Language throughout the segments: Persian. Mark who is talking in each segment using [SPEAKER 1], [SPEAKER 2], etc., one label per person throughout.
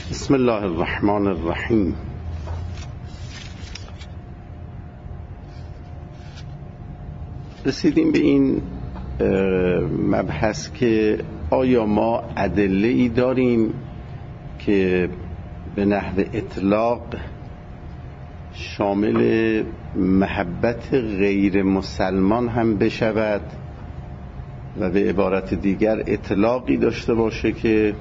[SPEAKER 1] بسم الله الرحمن الرحیم. رسیدیم به این مبحث که آیا ما ادله‌ای داریم که به نحو اطلاق شامل محبت غیر مسلمان هم بشود و به عبارت دیگر اطلاقی داشته باشه که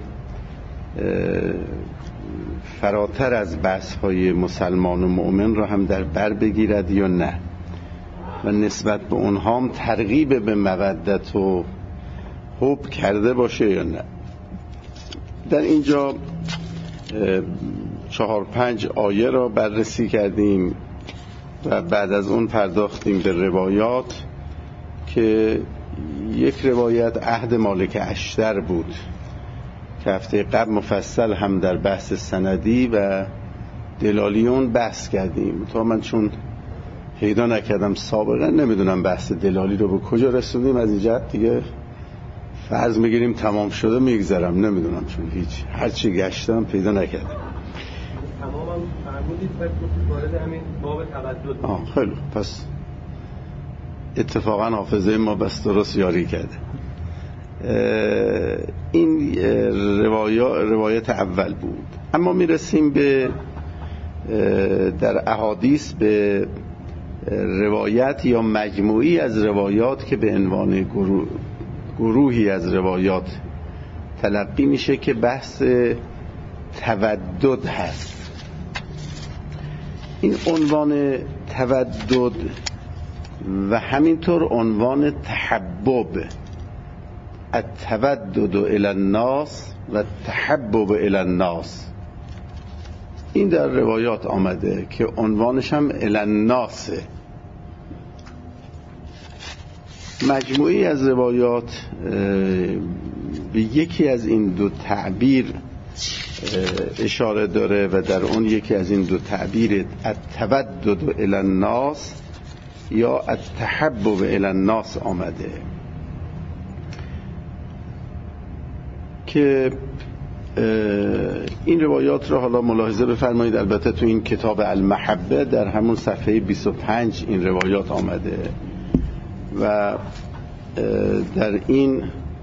[SPEAKER 1] فراتر از بحث‌های مسلمان و مؤمن را هم در بر بگیرد یا نه، و نسبت به اونها هم ترغیب به مودت و حب کرده باشه یا نه. در اینجا 4-5 آیه را بررسی کردیم و بعد از اون پرداختیم به روایات که یک روایت عهد مالک اشتر بود که هفته قبل مفصل هم در بحث سندی و دلالیون بحث کردیم. تا من چون پیدا نکردم سابقا نمیدونم بحث دلالی رو به کجا رسوندیم، از این جهت دیگه فرض میگیریم تمام شده میگذرم، نمیدونم چون هیچ هرچی گشتم پیدا نکردم.
[SPEAKER 2] تمامم فرمودید و وارد همین باب تودد.
[SPEAKER 1] خیلی پس اتفاقا حافظه ما بس درست یاری کرده. این روایت اول بود. اما میرسیم به در احادیث به روایت یا مجموعی از روایات که به عنوان گروهی از روایات تلقی میشه که بحث تودد هست. این عنوان تودد و همینطور عنوان تحبب، التودد الی الناس و تحبب الی الناس، این در روایات آمده که عنوانش هم الی الناسه. مجموعی از روایات به یکی از این دو تعبیر اشاره داره و در اون یکی از این دو تعبیر التودد الی الناس یا التحبب الی الناس آمده که این روایات رو حالا ملاحظه بفرمایید. البته تو این کتاب المحبه در همون صفحه 25 این روایات آمده و در این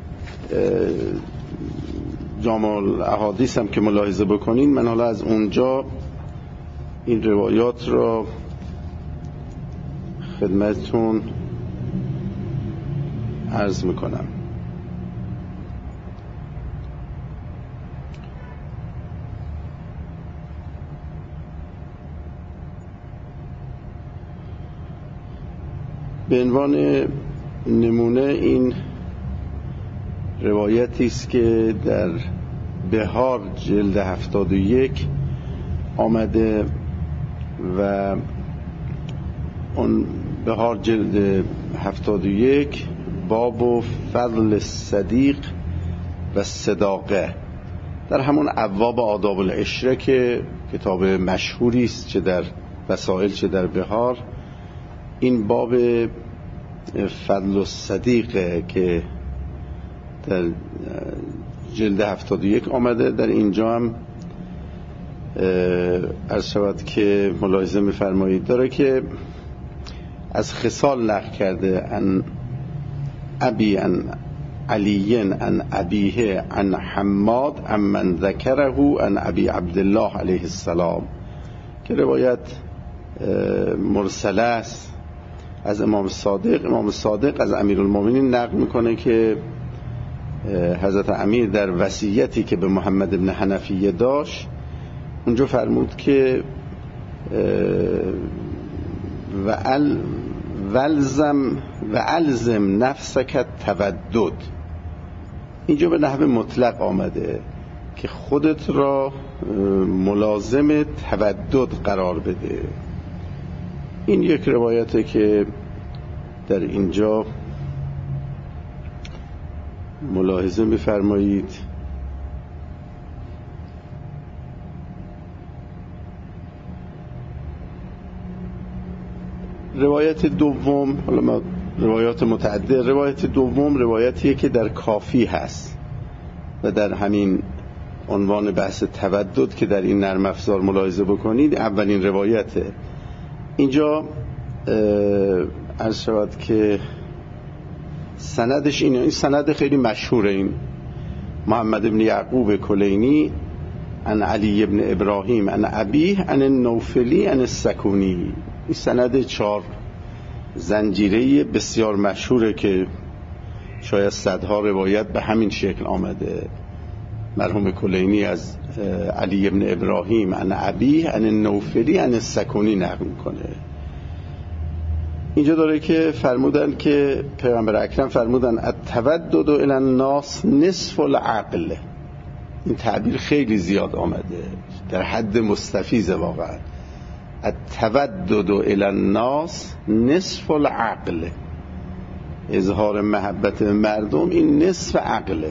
[SPEAKER 1] جامع الاحادیث هم که ملاحظه بکنین، من حالا از اونجا این روایات رو خدمتتون عرض میکنم. به عنوان نمونه این روایتی است که در بهار جلد 71 آمده و اون بهار جلد 71 باب و فضل الصدیق و صداقه، در همون ابواب آداب العشره که کتاب مشهوری است چه در وسائل چه در بهار، این باب فضل الصدیقه که در جلد 71 آمده. در اینجا هم عرض شود که ملاحظه می‌فرمایید داره که از خصال نقل کرده ان ابی ان علی ان ابیه ان حماد ان من ذکره ان ابی عبدالله علیه السلام، که روایت مرسله است از امام صادق از امیرالمومنین نقل میکنه که حضرت امیر در وصیتی که به محمد ابن حنفیه داشت اونجا فرمود که والزم نفسک تودد. اینجا به نحو مطلق آمده که خودت را ملازم تودد قرار بده. این یک روایته که در اینجا ملاحظه بفرمایید. روایت دوم، حالا ما روایات متعدد، روایت دوم روایتیه که در کافی هست و در همین عنوان بحث تودد که در این نرم افزار ملاحظه بکنید اولین روایته. اینجا عرض شود که سندش این سند خیلی مشهوره، این محمد بن یعقوب کلینی عن علی بن ابراهیم عن ابیه عن النوفلی عن السکونی. این سند 4 زنجیره بسیار مشهوره که شاید صدها روایت به همین شکل آمده. مرحوم کلینی از علی بن ابراهیم عن ابیه عن النوفلی عن السکونی نقل میکنه. اینجا داره که فرمودن که پیغمبر اکرم فرمودن التودد الی الناس نصف العقل. این تعبیر خیلی زیاد آمده، در حد مستفیض واقعا. التودد الی الناس نصف العقل، اظهار محبت مردم این نصف عقله.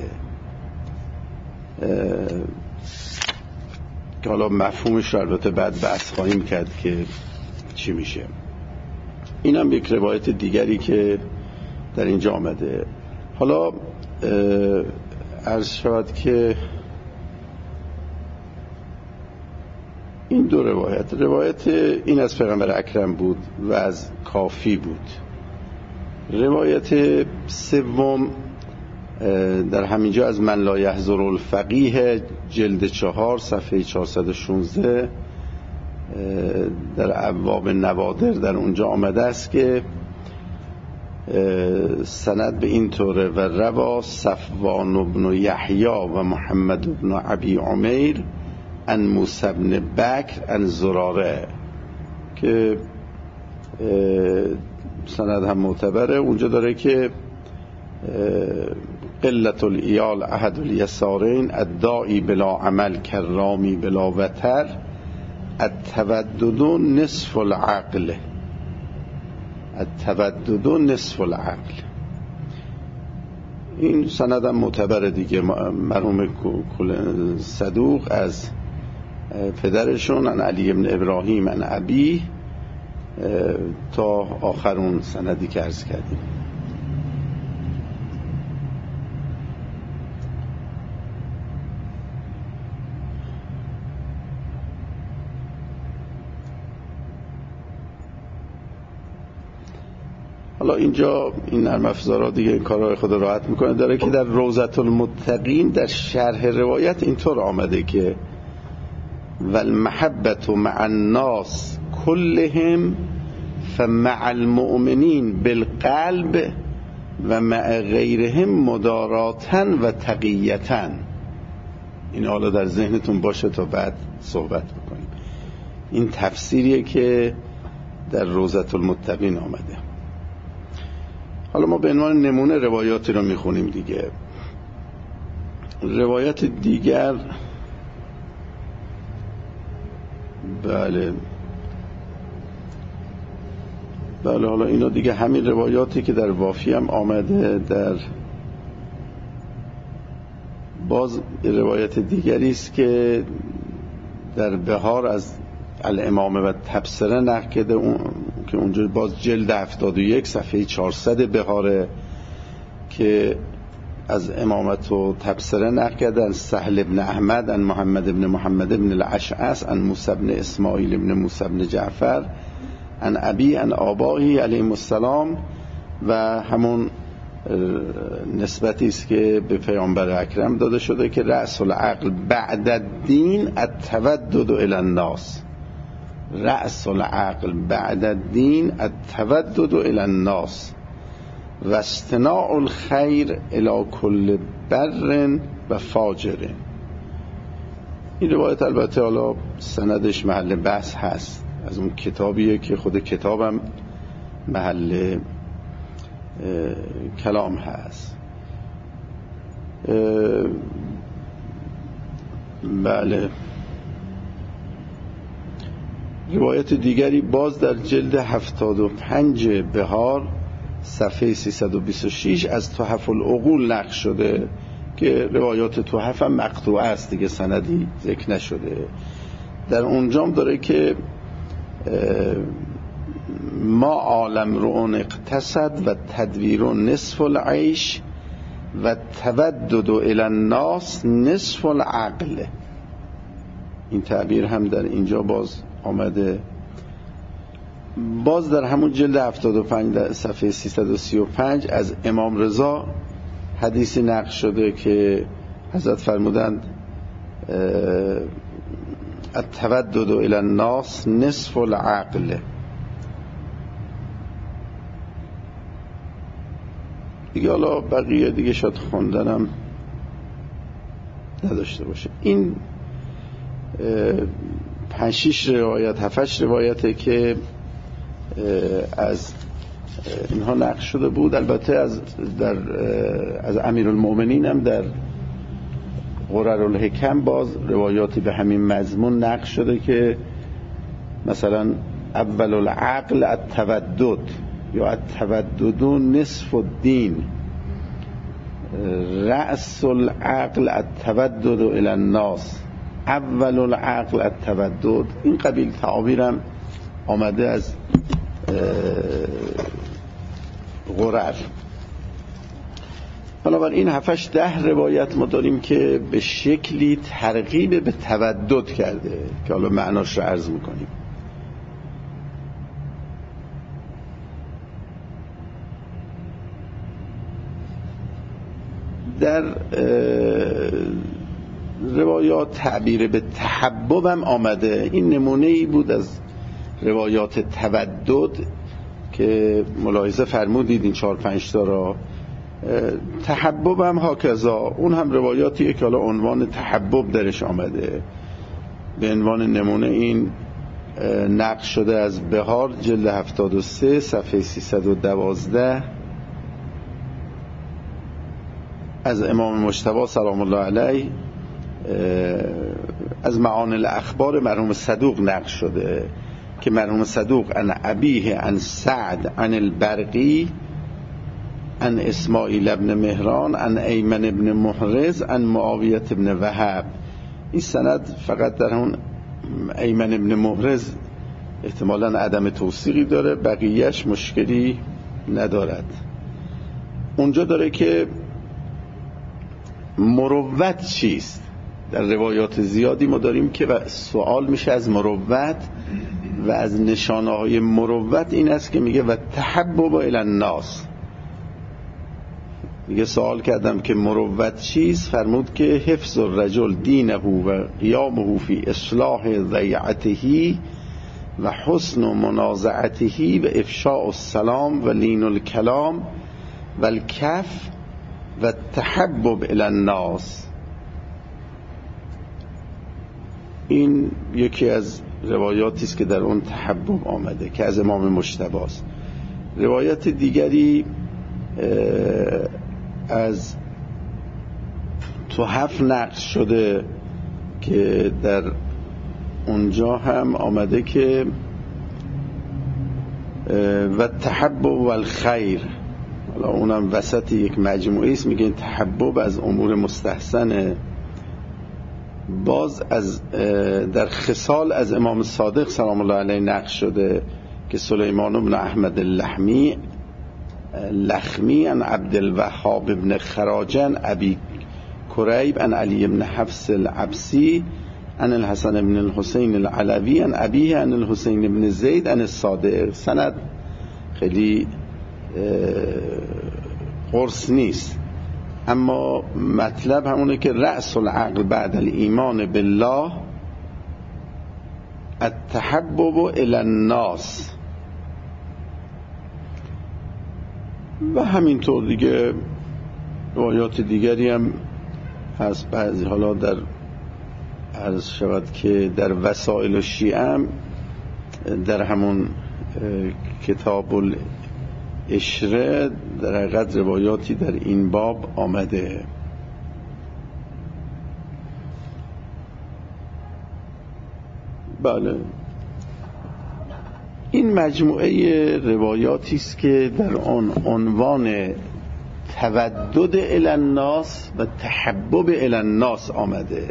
[SPEAKER 1] که حالا مفهومش البته بعد بحث خواهیم کرد که چی میشه. این هم یک روایت دیگری که در اینجا آمده. حالا عرض شود که این دو روایت این از پیغمبر اکرم بود و از کافی بود. روایت سوم در همینجا از من لا یحضر الفقیه جلد 4 صفحه 416 در ابواب نوادر در اونجا آمده است که سند به این طوره: و روا صفوان بن یحیی و محمد بن ابی عمیر عن موسی بن بکر عن زراره، که سند هم معتبره. اونجا داره که قلت الایال احد الیسارین الداعی بلا عمل کرامی بلا وتر التودد نصف العقل. التودد نصف العقل. این سند هم معتبره دیگه. مرحوم صدوق از پدرشون عن علی بن ابراهیم عن ابی تا آخر اون سندی که عرض کردیم. حالا اینجا این نرم افزارا دیگه کارهای خود راحت میکنه. داره که در روضة المتقین در شرح روایت اینطور آمده که والمحبت مع الناس كلهم فمع المؤمنین بالقلب و مع غیرهم مداراتا و تقیتا. این حالا در ذهنتون باشه تا بعد صحبت بکنیم. این تفسیریه که در روضة المتقین آمده. حالا ما به عنوان نمونه روایاتی رو میخونیم دیگه. روایت دیگر بله حالا اینا دیگه همین روایاتی که در وافی هم آمده. در باز روایت دیگری است که در بهار از الامامه و تبصره نقل کرده، که اونجا باز جلد 71 صفحه 400 بهاره، که از امامت و تبصره نقل کردن سهل ابن احمد عن محمد ابن محمد ابن الاشعث عن موسی ابن اسماعیل ابن موسی ابن جعفر عن ابی عن آبائه علیهم السلام، و همون نسبتی است که به پیامبر اکرم داده شده که رأس العقل بعد الدین التودد الی الناس. رأس العقل بعد الدین التودد الی الناس و استناع الخیر الی کل بر و فاجر. این روایت البته حالا سندش محل بحث هست، از اون کتابیه که خود کتابم محل کلام هست. بله روایت دیگری باز در جلد 75 بهار صفحه 326 از تحف العقول نقل شده که روایات تحف هم مقطوعه است دیگه، سندی ذکر نشده. در اونجام داره که ما عالم رؤون اقتصد و تدویر نصف العیش و تودد الی الناس نصف العقل. این تعبیر هم در اینجا باز آمده. باز در همون جلد 75 در صفحه 335 از امام رضا حدیثی نقل شده که حضرت فرمودند التودد الی الناس نصف العقل. دیگه حالا بقیه دیگه شاید خوندنم نداشته باشه. این 5-6 روایت 7-8 روایته که از اینها نقل شده بود. البته از امیرالمؤمنین هم در غررالحکم باز روایاتی به همین مضمون نقل شده که مثلا اول العقل التودد یا التودد نصف الدین، رأس العقل التودد الی الناس، اول العقل التودد. این قبیل تعابیرم آمده از غرر. بنابراین 7-10 روایت ما داریم که به شکلی ترغیب به تودد کرده که حالا معناش رو عرض میکنیم. در روایات تعبیر به تحبب هم آمده. این نمونه ای بود از روایات تودد که ملاحظه فرمودید این 4-5 تا را. تحبب هم هاکذا، اون هم روایاتیه که حالا عنوان تحبب درش آمده. به عنوان نمونه این نقل شده از بهار جلد 73 صفحه 312 از امام مجتبی سلام الله علیه از معانی الاخبار مرحوم صدوق نقل شده که مرحوم صدوق عن ابیه عن سعد عن البرقی عن اسماعیل ابن مهران عن ایمن ابن محرز عن معاویه ابن وهب. این سند فقط در اون ایمن ابن محرز احتمالاً عدم توثیقی داره، بقیهش مشکلی ندارد. اونجا داره که مروت چیست. در روایات زیادی ما داریم که سوال میشه از مروت و از نشانه های مروت این است که میگه و تحبب الی الناس. میگه سوال کردم که مروت چیست، فرمود که حفظ الرجل دینه و قیامه فی اصلاح ضیعته و حسن منازعته و افشاء السلام و لین الکلام و الکف و تحبب الی الناس. این یکی از روایاتی است که در اون تحبب آمده که از امام مجتبی است. روایت دیگری از تحف نقل شده که در اونجا هم آمده که و تحبب و الخیر. حالا اونم وسط یک مجموعه است، میگه تحبب از امور مستحسنه. باز از در خصال از امام صادق سلام الله علیه نقل شده که سلیمان بن احمد لخمی عن عبد الوهاب بن خراجن ابی کریب عن علی بن حفص العبسی عن الحسن بن الحسین العلوی عن ابیه عن الحسین بن زید عن الصادق. سند خیلی قرص نیست، اما مطلب همونه که رأس العقل بعد الایمان بالله التحبب الی الناس. و همینطور دیگه روایات دیگری هم هست. بعضی حالا در عرض شود که در وسائل الشیعه هم در همون کتاب الاشره در حقیقت روایاتی در این باب آمده. بله، این مجموعه روایاتی است که در آن عنوان تودد الی الناس و تحبب الی الناس آمده.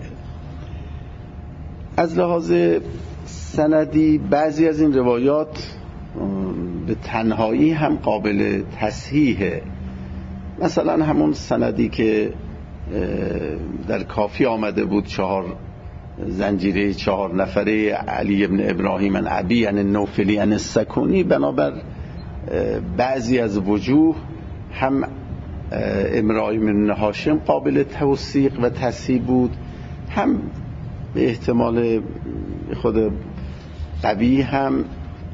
[SPEAKER 1] از لحاظ سندی بعضی از این روایات به تنهایی هم قابل تصحیحه، مثلا همون سندی که در کافی آمده بود، زنجیره 4 نفره علی ابن ابراهیم عن ابی عن نوفلی عن السکونی، بنابر بعضی از وجوه هم ابراهیم بن هاشم قابل توثیق و تصحیح بود، هم به احتمال خود قوی هم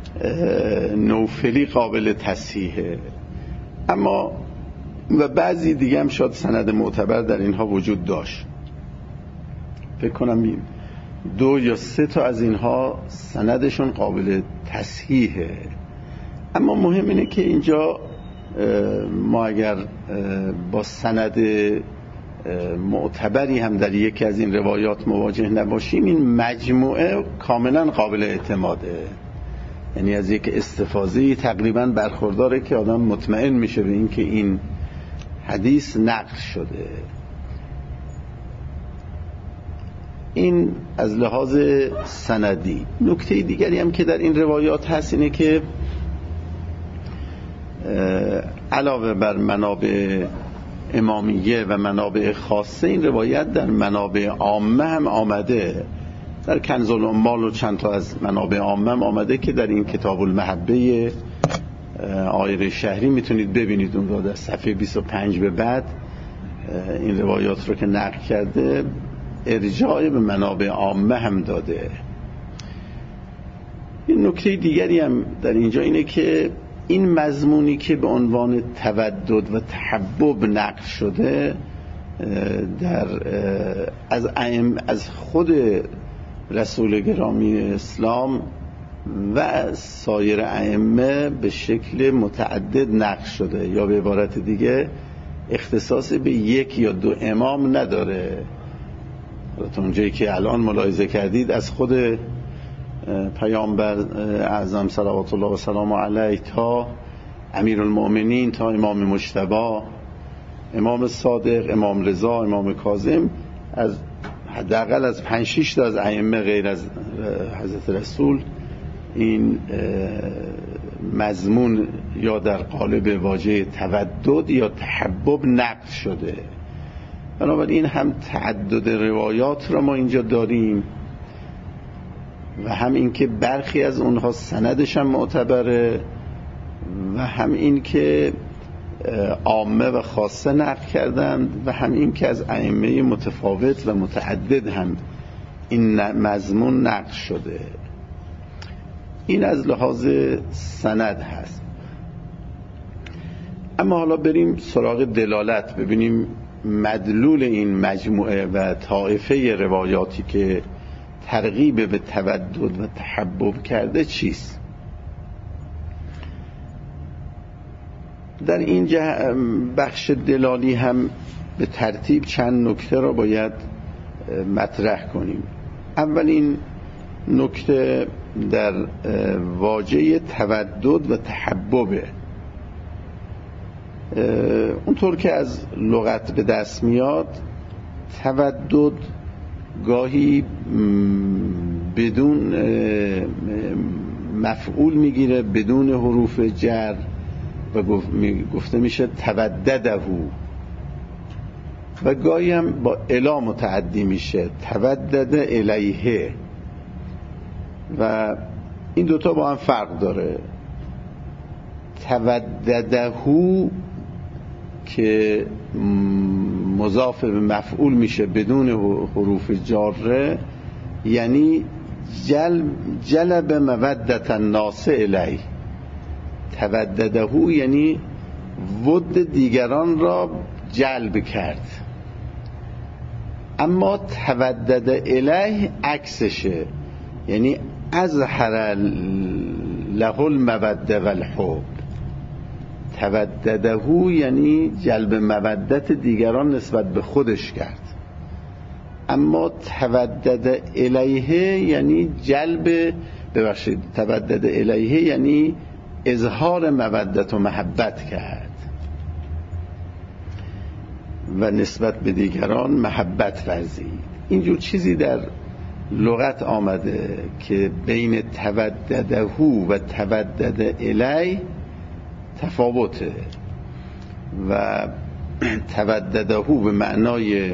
[SPEAKER 1] نوفلی قابل تصحیحه. اما و بعضی دیگه هم شاید سند معتبر در اینها وجود داشت. فکر کنم 2 یا 3 تا از اینها سندشون قابل تصحیحه. اما مهم اینه که اینجا ما اگر با سند معتبری هم در یکی از این روایات مواجه نباشیم، این مجموعه کاملا قابل اعتماده، یعنی از یک استفاضه‌ای تقریبا برخورداره که آدم مطمئن میشه به این که این حدیث نقل شده. این از لحاظ سندی. نکته دیگری هم که در این روایات هست اینه که علاوه بر منابع امامیه و منابع خاصه، این روایت در منابع عامه هم آمده. در کنز العمال و چند تا از منابع عامه هم آمده که در این کتاب المحبه آیره شهری میتونید ببینید، اون رو در صفحه 25 به بعد این روایات رو که نقل کرده ارجاع به منابع عامه هم داده. این نکته دیگری هم در اینجا اینه که این مضمونی که به عنوان تودد و تحبب نقل شده از خود رسول گرامی اسلام و سایر ائمه به شکل متعدد نقل شده، یا به عبارت دیگه اختصاص به 1 یا 2 امام نداره. تا اونجایی که الان ملاحظه کردید از خود پیامبر اعظم صلوات الله و سلام علیه تا امیرالمؤمنین تا امام مجتبی، امام صادق، امام رضا، امام کاظم، از حداقل از 5-6 تا از ائمه غیر از حضرت رسول این مضمون یا در قالب واژه تودد یا تحبب نقل شده. بنابراین هم تعدد روایات را ما اینجا داریم و هم این که برخی از اونها سندش هم معتبره و هم این که عامه و خاصه نقل کردند و هم این که از ائمه متفاوت و متعدد هم این مضمون نقل شده. این از لحاظ سند هست. اما حالا بریم سراغ دلالت، ببینیم مدلول این مجموعه و طائفه روایاتی که ترغیب به تودد و تحبب کرده چیست. در این بخش دلالی هم به ترتیب چند نکته را باید مطرح کنیم. اولین نکته در واژه تودد و تحببه. اونطور که از لغت به دست میاد، تودد گاهی بدون مفعول میگیره، بدون حروف جر و گفته میشه تودده، و گاهی هم با الا متعدی میشه، تودد الیه، و این دوتا با هم فرق داره. تودده که مضاف به مفعول میشه بدون حروف جاره، یعنی جلب مودت الناس الیه. تودده یعنی ود دیگران را جلب کرد. اما تودد الیه عکسشه، یعنی اظهر له الموده والحب. تودده یعنی جلب مودت دیگران نسبت به خودش کرد، اما تودد الیه یعنی تودد الیه یعنی اظهار مودت و محبت کرد و نسبت به دیگران محبت ورزید. اینجور چیزی در لغت آمده که بین تودده و تودد الیه تفاوته، و تودده به معنای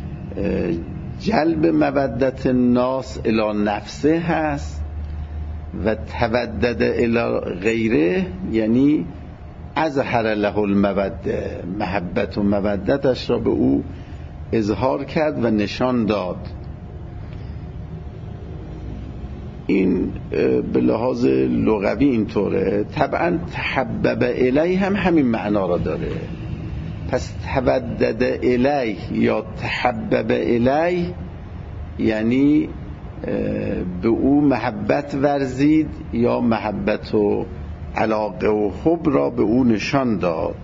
[SPEAKER 1] جلب مودت الناس الی نفسه هست و تودد الی غیره یعنی اظهر له الموده، محبت و مودتش را به او اظهار کرد و نشان داد. این به لحاظ لغوی اینطوره. طبعا تحبب الیه هم همین معنا را داره. پس تودد الیه یا تحبب الیه یعنی به او محبت ورزید یا محبت و علاقه و حب را به او نشان داد.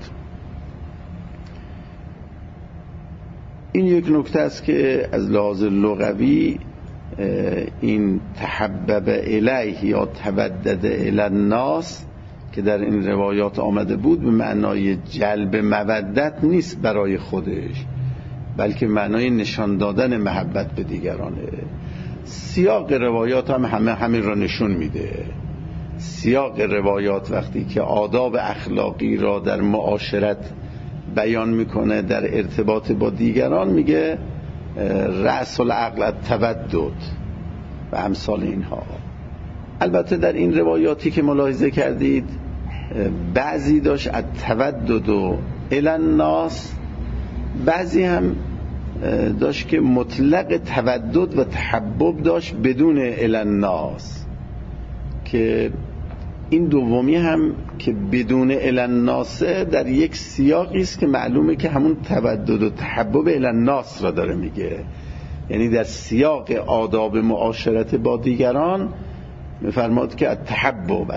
[SPEAKER 1] این یک نکته است که از لحاظ لغوی این تحبب الیه یا تودد الی الناس که در این روایات آمده بود به معنای جلب مودت نیست برای خودش، بلکه معنای نشان دادن محبت به دیگرانه. سیاق روایات هم همین را نشون میده. سیاق روایات وقتی که آداب اخلاقی را در معاشرت بیان میکنه در ارتباط با دیگران میگه رأس العقل التودد و امثال اینها. البته در این روایاتی که ملاحظه کردید بعضی داشت التودد الی الناس، بعضی هم داشت که مطلق تودد و تحبب داشت بدون الی الناس، که این دومی هم که بدون الی الناس در یک سیاقی است که معلومه که همون تودد و تحبب الی الناس را داره میگه. یعنی در سیاق آداب معاشرت با دیگران میفرماد که التحبب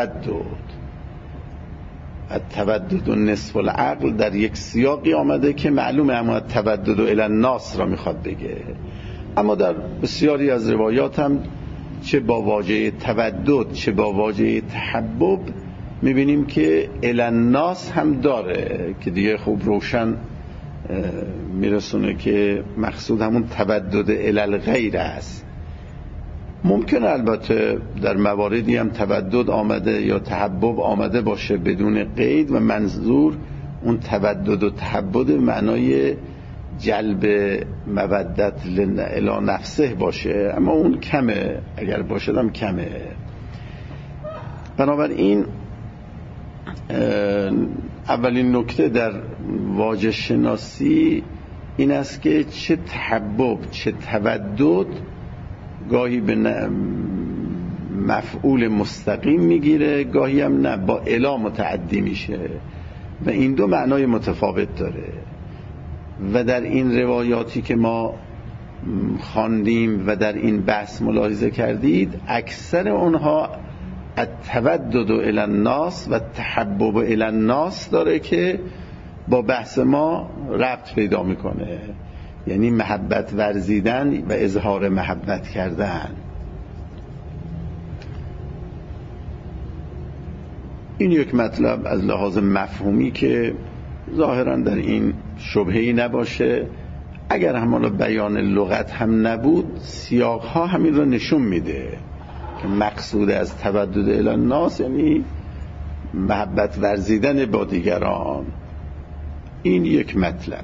[SPEAKER 1] التودد نصف العقل در یک سیاقی آمده که معلومه اما التودد الی الناس را میخواد بگه. اما در بسیاری از روایات هم چه با واژه تودد چه با واژه تحبب میبینیم که الی الناس هم داره که دیگه خوب روشن میرسونه که مقصود همون تودد الی الغیر است. ممکنه البته در مواردی هم تودد آمده یا تحبب آمده باشه بدون قید و منظور اون تودد و تحبب معنای جلب مودت الی نفسه باشه، اما اون کمه، اگر باشد هم کمه. بنابراین اولین نکته در واژه شناسی این است که چه تحبب چه تودد گاهی به مفعول مستقیم میگیره، گاهی هم نه، با الی متعدی میشه و این دو معنای متفاوت داره. و در این روایاتی که ما خواندیم و در این بحث ملاحظه کردید اکثر اونها التودد الی الناس و تحبب الی الناس داره که با بحث ما ربط پیدا میکنه، یعنی محبت ورزیدن و اظهار محبت کردن. این یک مطلب از لحاظ مفهومی که ظاهرا در این شبهه‌ای نباشه. اگر همانا بیان لغت هم نبود سیاقها همین رو نشون میده که مقصود از تودد الی الناس یعنی محبت ورزیدن با دیگران. این یک مطلب.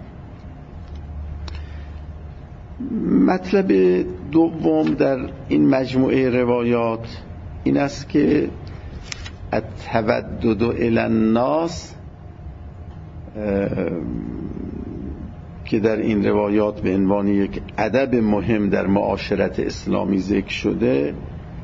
[SPEAKER 1] مطلب دوم در این مجموعه روایات این است که التودد الی الناس که در این روایات به عنوان یک ادب مهم در معاشرت اسلامی ذکر شده،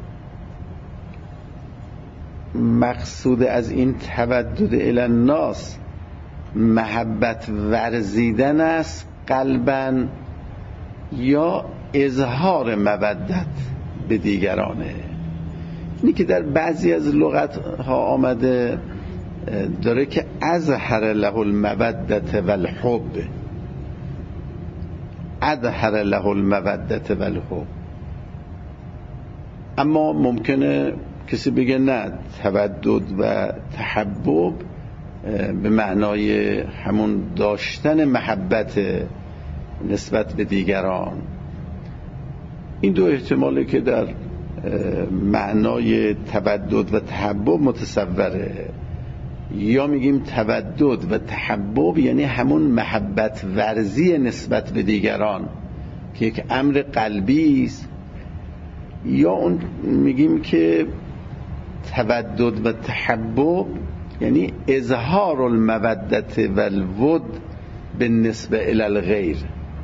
[SPEAKER 1] مقصود از این تودد الی الناس محبت ورزیدن است قلباً یا اظهار مودت به دیگرانه. اینی که در بعضی از لغت ها آمده داره که اظهر له المودت والحب، اظهر له المودت والحب. اما ممکنه کسی بگه نه، تودد و تحبب به معنای همون داشتن محبت نسبت به دیگران. این دو احتماله که در معنای تودد و تحبب متصوره. یا میگیم تودد و تحبب یعنی همون محبت ورزی نسبت به دیگران که یک امر قلبی است، یا اون میگیم که تودد و تحبب یعنی اظهار المودت و الود بالنسبه الی الغیر.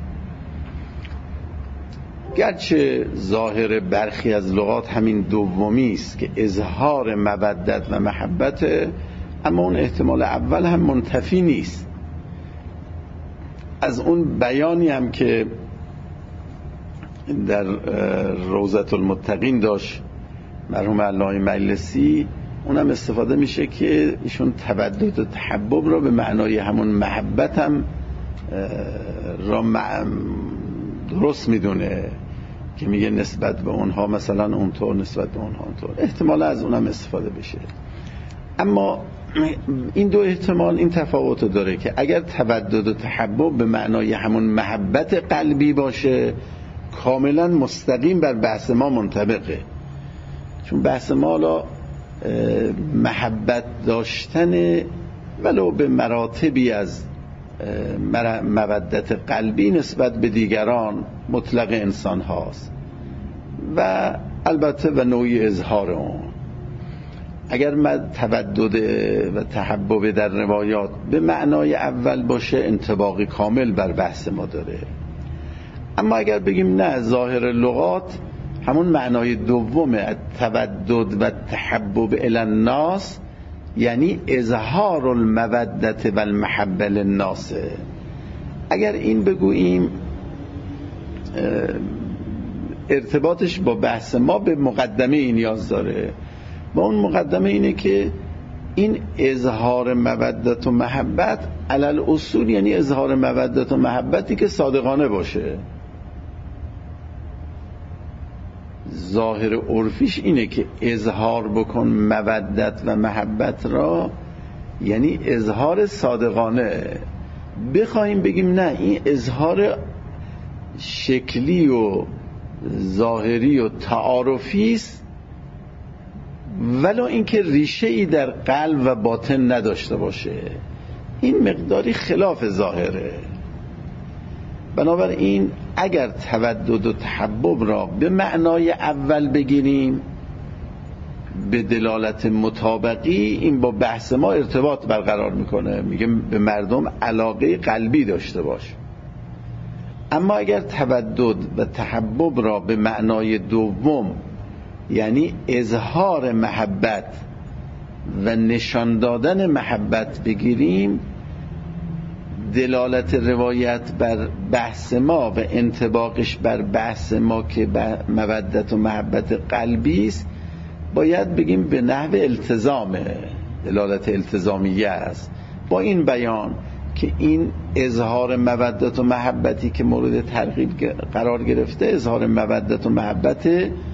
[SPEAKER 1] گرچه ظاهر برخی از لغات همین دومی است که اظهار مودت و محبت، اما اون احتمال اول هم منتفی نیست. از اون بیانی هم که در روضة المتقین داشت مرحوم علامه مجلسی، اونم استفاده میشه که ایشون تودد و تحبب را به معنای همون محبت هم را درست میدونه که میگه نسبت به اونها مثلا اونطور، نسبت به اونها اونطور. احتمال از اونم استفاده بشه. اما این دو احتمال این تفاوت داره که اگر تودد و تحبب به معنای همون محبت قلبی باشه کاملا مستقیم بر بحث ما منطبقه، چون بحث ما محبت داشتن ولو به مراتبی از مودت قلبی نسبت به دیگران مطلق انسان هاست و البته و نوعی اظهار اون. اگر تودد و تحبب در روایات به معنای اول باشه انطباقی کامل بر بحث ما داره، اما اگر بگیم نه ظاهر لغات همون معنای دومه، تودد و تحبب الی الناس یعنی اظهار المودت و المحبه للناس، اگر این بگوییم ارتباطش با بحث ما به مقدمه این نیاز داره. با اون مقدمه اینه که این اظهار مودت و محبت علل اصول یعنی اظهار مودت و محبتی که صادقانه باشه. ظاهر عرفیش اینه که اظهار بکن مودت و محبت را یعنی اظهار صادقانه. بخوایم بگیم نه این اظهار شکلی و ظاهری و تعارفی است ولو اینکه ریشه ای در قلب و باطن نداشته باشه، این مقداری خلاف ظاهره. بنابراین اگر تودد و تحبب را به معنای اول بگیریم به دلالت مطابقی، این با بحث ما ارتباط برقرار میکنه، میگه به مردم علاقه قلبی داشته باش. اما اگر تودد و تحبب را به معنای دوم یعنی اظهار محبت و نشان دادن محبت بگیریم، دلالت روایت بر بحث ما و انطباقش بر بحث ما که مودت و محبت قلبی است باید بگیم به نحو التزامه، دلالت التزامیه است. با این بیان که این اظهار مودت و محبتی که مورد ترغیب قرار گرفته اظهار مودت و محبت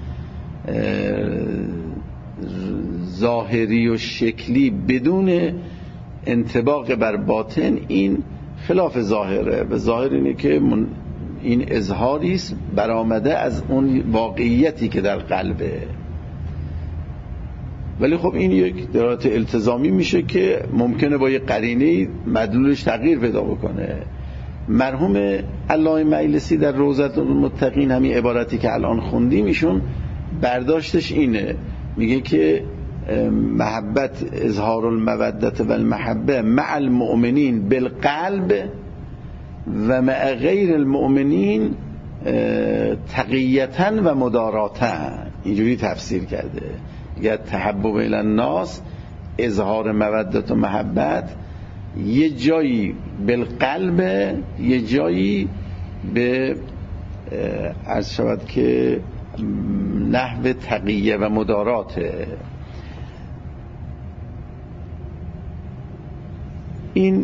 [SPEAKER 1] ظاهری و شکلی بدون انطباق بر باطن، این خلاف ظاهره و ظاهر اینه که این اظهاری است برآمده از اون واقعیتی که در قلبه. ولی خب این یک دلالت التزامی میشه که ممکنه با یک قرینه مدلولش تغییر پیدا بکنه. مرحوم علامه مجلسی در روضة المتقین همین عبارتی که الان خوندیم ایشون برداشتش اینه، میگه که محبت اظهار المودت و المحبه مع المؤمنین بالقلب و مع غیر المؤمنین تقیتا و مداراتا. اینجوری تفسیر کرده، میگه تحبب الی الناس اظهار مودت و محبت یه جایی بالقلب یه جایی به عرض شود که نحو تقیه و مداراته. این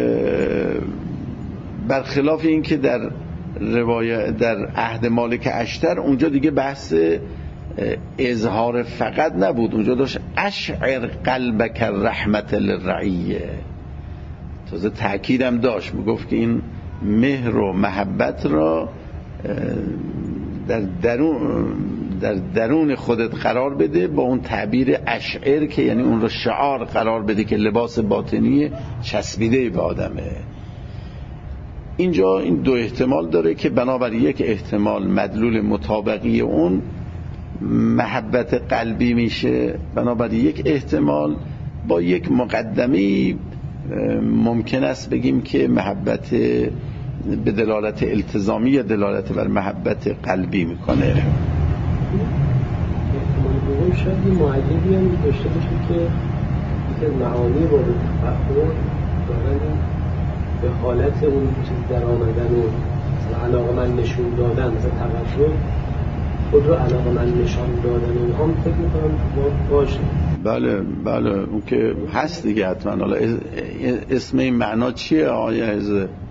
[SPEAKER 1] برخلاف این که در روایت در عهد مالک اشتر اونجا دیگه بحث اظهار فقط نبود، اونجا داشت اشعر قلبک رحمت للرعیه، تازه تأکیدم داشت، میگفت که این مهر و محبت را در درون خودت قرار بده، با اون تعبیر اشعر که یعنی اون رو شعار قرار بده که لباس باطنی چسبیده به آدمه. اینجا این دو احتمال داره که بنابراین یک احتمال مدلول مطابقی اون محبت قلبی میشه، بنابراین یک احتمال با یک مقدمه ممکن است بگیم که محبت به دلالت التزامی یا دلالت بر محبت قلبی میکنه.
[SPEAKER 2] احتمال دوم شاید یه معیبی هم داشته باشه که معانی با تفکر دارن به حالت اون چیز در آمدن و علاقه من نشون دادن، مثلا توجه خود رو علاقه من نشان دادن اونها هم فکر میکنم باشه.
[SPEAKER 1] بله اون که هست دیگه حتما. حالا اسم این معنا چیه آیا از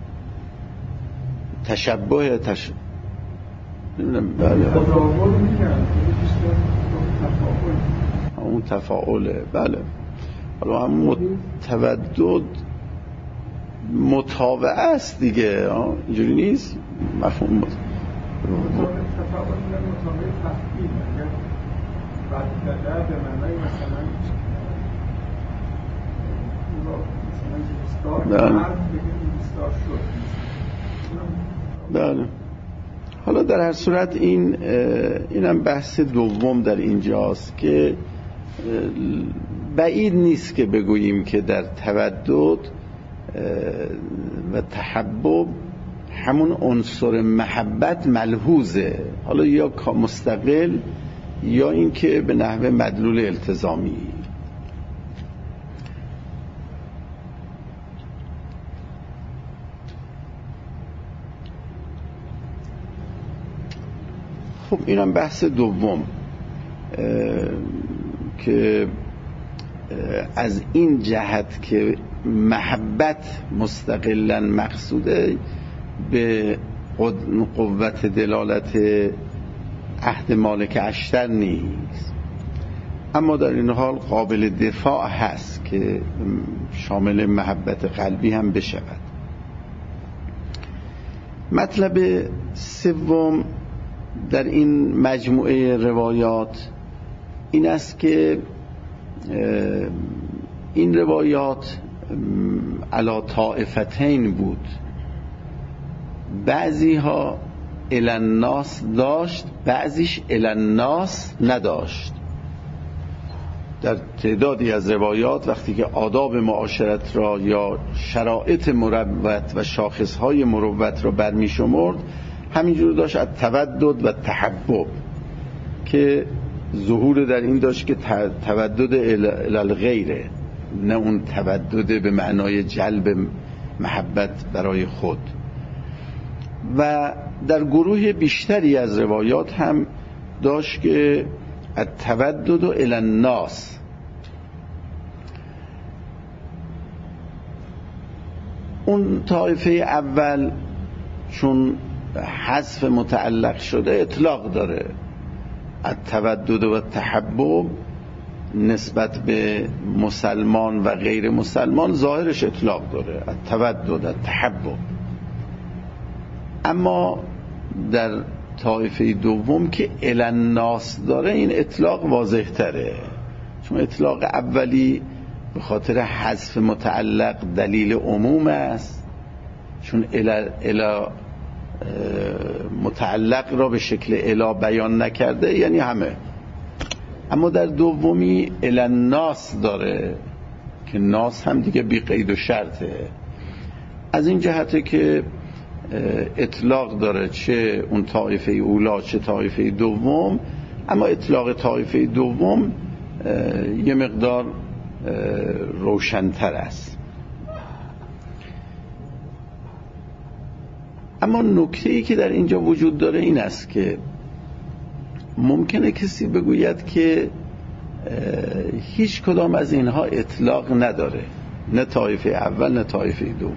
[SPEAKER 1] تشبه نمیدونم. بله اون تفاعله. بله حالا هم تودد متابعه است دیگه، اینجوری نیست مفهوم تفاعل متابعه تفعیل بدده به معنی مثلا بله. حالا در هر صورت اینم بحث دوم در اینجاست که بعید نیست که بگوییم که در تودد و تحبب همون عنصر محبت ملحوظه، حالا یا مستقل یا این که به نحو مدلول التزامی. خب اینم بحث دوم که از این جهت که محبت مستقلا مقصوده به قوت دلالت عهد مالک اشتر نیست، اما در این حال قابل دفاع هست که شامل محبت قلبی هم بشود. مطلب سوم در این مجموعه روایات این است که این روایات علی طائفتین بود، بعضی ها الی الناس داشت، بعضیش الی الناس نداشت. در تعدادی از روایات وقتی که آداب معاشرت را یا شرایط مروت و شاخصهای مروت را برمی شمرد، همینجور داشت از تودد و تحبب که ظهور در این داشت که تودد الی الغیره، نه اون تودد به معنای جلب محبت برای خود. و در گروه بیشتری از روایات هم داشت که التودد الی الناس. اون طایفه اول چون حذف متعلق شده اطلاق داره، التودد و تحبب نسبت به مسلمان و غیر مسلمان ظاهرش اطلاق داره، التودد التحبب. اما در طایفه دوم که الی الناس داره این اطلاق واضح تره، چون اطلاق اولی به خاطر حذف متعلق دلیل عموم است، چون الی متعلق را به شکل الی بیان نکرده یعنی همه. اما در دومی الی الناس داره که ناس هم دیگه بی قید و شرطه. از این جهته که اطلاق داره چه اون طایفه اولا چه طایفه دوم، اما اطلاق طایفه دوم یه مقدار روشن‌تر است. اما نکته‌ای که در اینجا وجود داره این است که ممکنه کسی بگوید که هیچ کدام از اینها اطلاق نداره، نه طایفه اول نه طایفه دوم.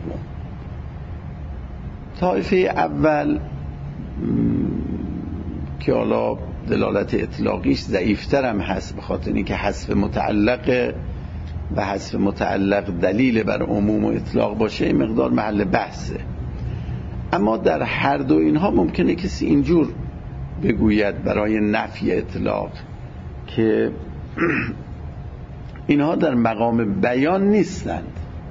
[SPEAKER 1] طایفه اول که حالا دلالت اطلاقیش ضعیفتر هم هست به خاطر اینکه حذف متعلق و حذف متعلق دلیل بر عموم و اطلاق باشه این مقدار محل بحثه. اما در هر دو اینها ممکنه کسی اینجور بگوید برای نفی اطلاق که اینها در مقام بیان نیستند،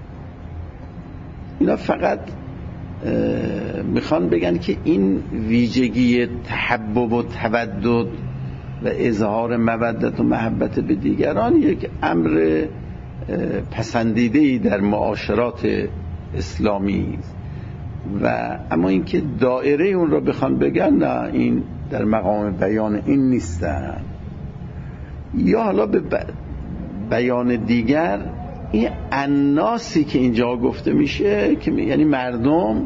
[SPEAKER 1] اینا فقط میخوان بگن که این ویژگی تحبب و تودد و اظهار مودت و محبت به دیگران یک امر پسندیده‌ای در معاشرات اسلامی است و اما اینکه دایره اون رو بخوان بگن نه این در مقام بیان این نیستن. یا حالا به بیان دیگر این الناسی که اینجا گفته میشه که یعنی مردم،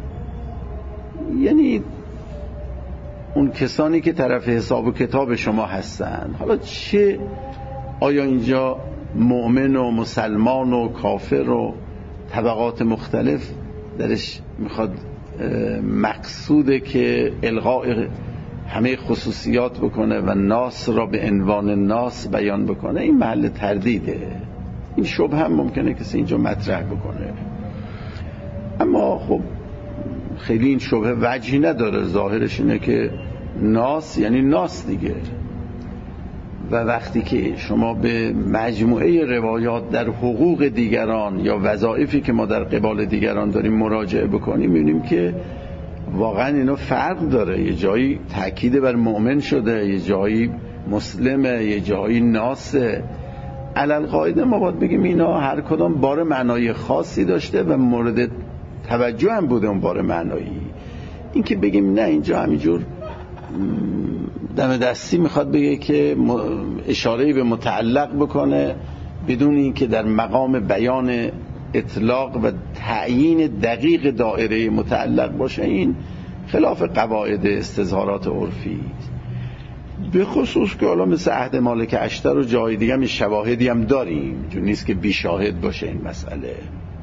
[SPEAKER 1] یعنی اون کسانی که طرف حساب و کتاب شما هستن. حالا چه آیا اینجا مؤمن و مسلمان و کافر و طبقات مختلف درش میخواد مقصوده که الغاء همه خصوصیات بکنه و ناس را به عنوان ناس بیان بکنه؟ این محل تردیده. این شبه هم ممکنه کسی اینجا مطرح بکنه، اما خب خیلی این شبه وجهی نداره. ظاهرش اینه که ناس یعنی ناس دیگه. و وقتی که شما به مجموعه روایات در حقوق دیگران یا وظایفی که ما در قبال دیگران داریم مراجعه بکنیم، می‌بینیم که واقعا اینا فرق داره. یه جایی تأکید بر مؤمن شده، یه جایی مسلمه، یه جایی ناسه. علالقاعده ما باید بگیم اینا هر کدام بار معنای خاصی داشته و مورد توجه هم بوده اون بار معنایی. این که بگیم نه اینجا همینجور دم دستی میخواد بگه که اشاره‌ای به متعلق بکنه بدون اینکه در مقام بیان اطلاق و تعیین دقیق دایره متعلق باشه، این خلاف قواعد استظهارات عرفی است. به خصوص که حالا مثل عهد مالک اشتر و جای دیگه هم شواهدی هم داریم، چون نیست که بی شاهد باشه این مسئله.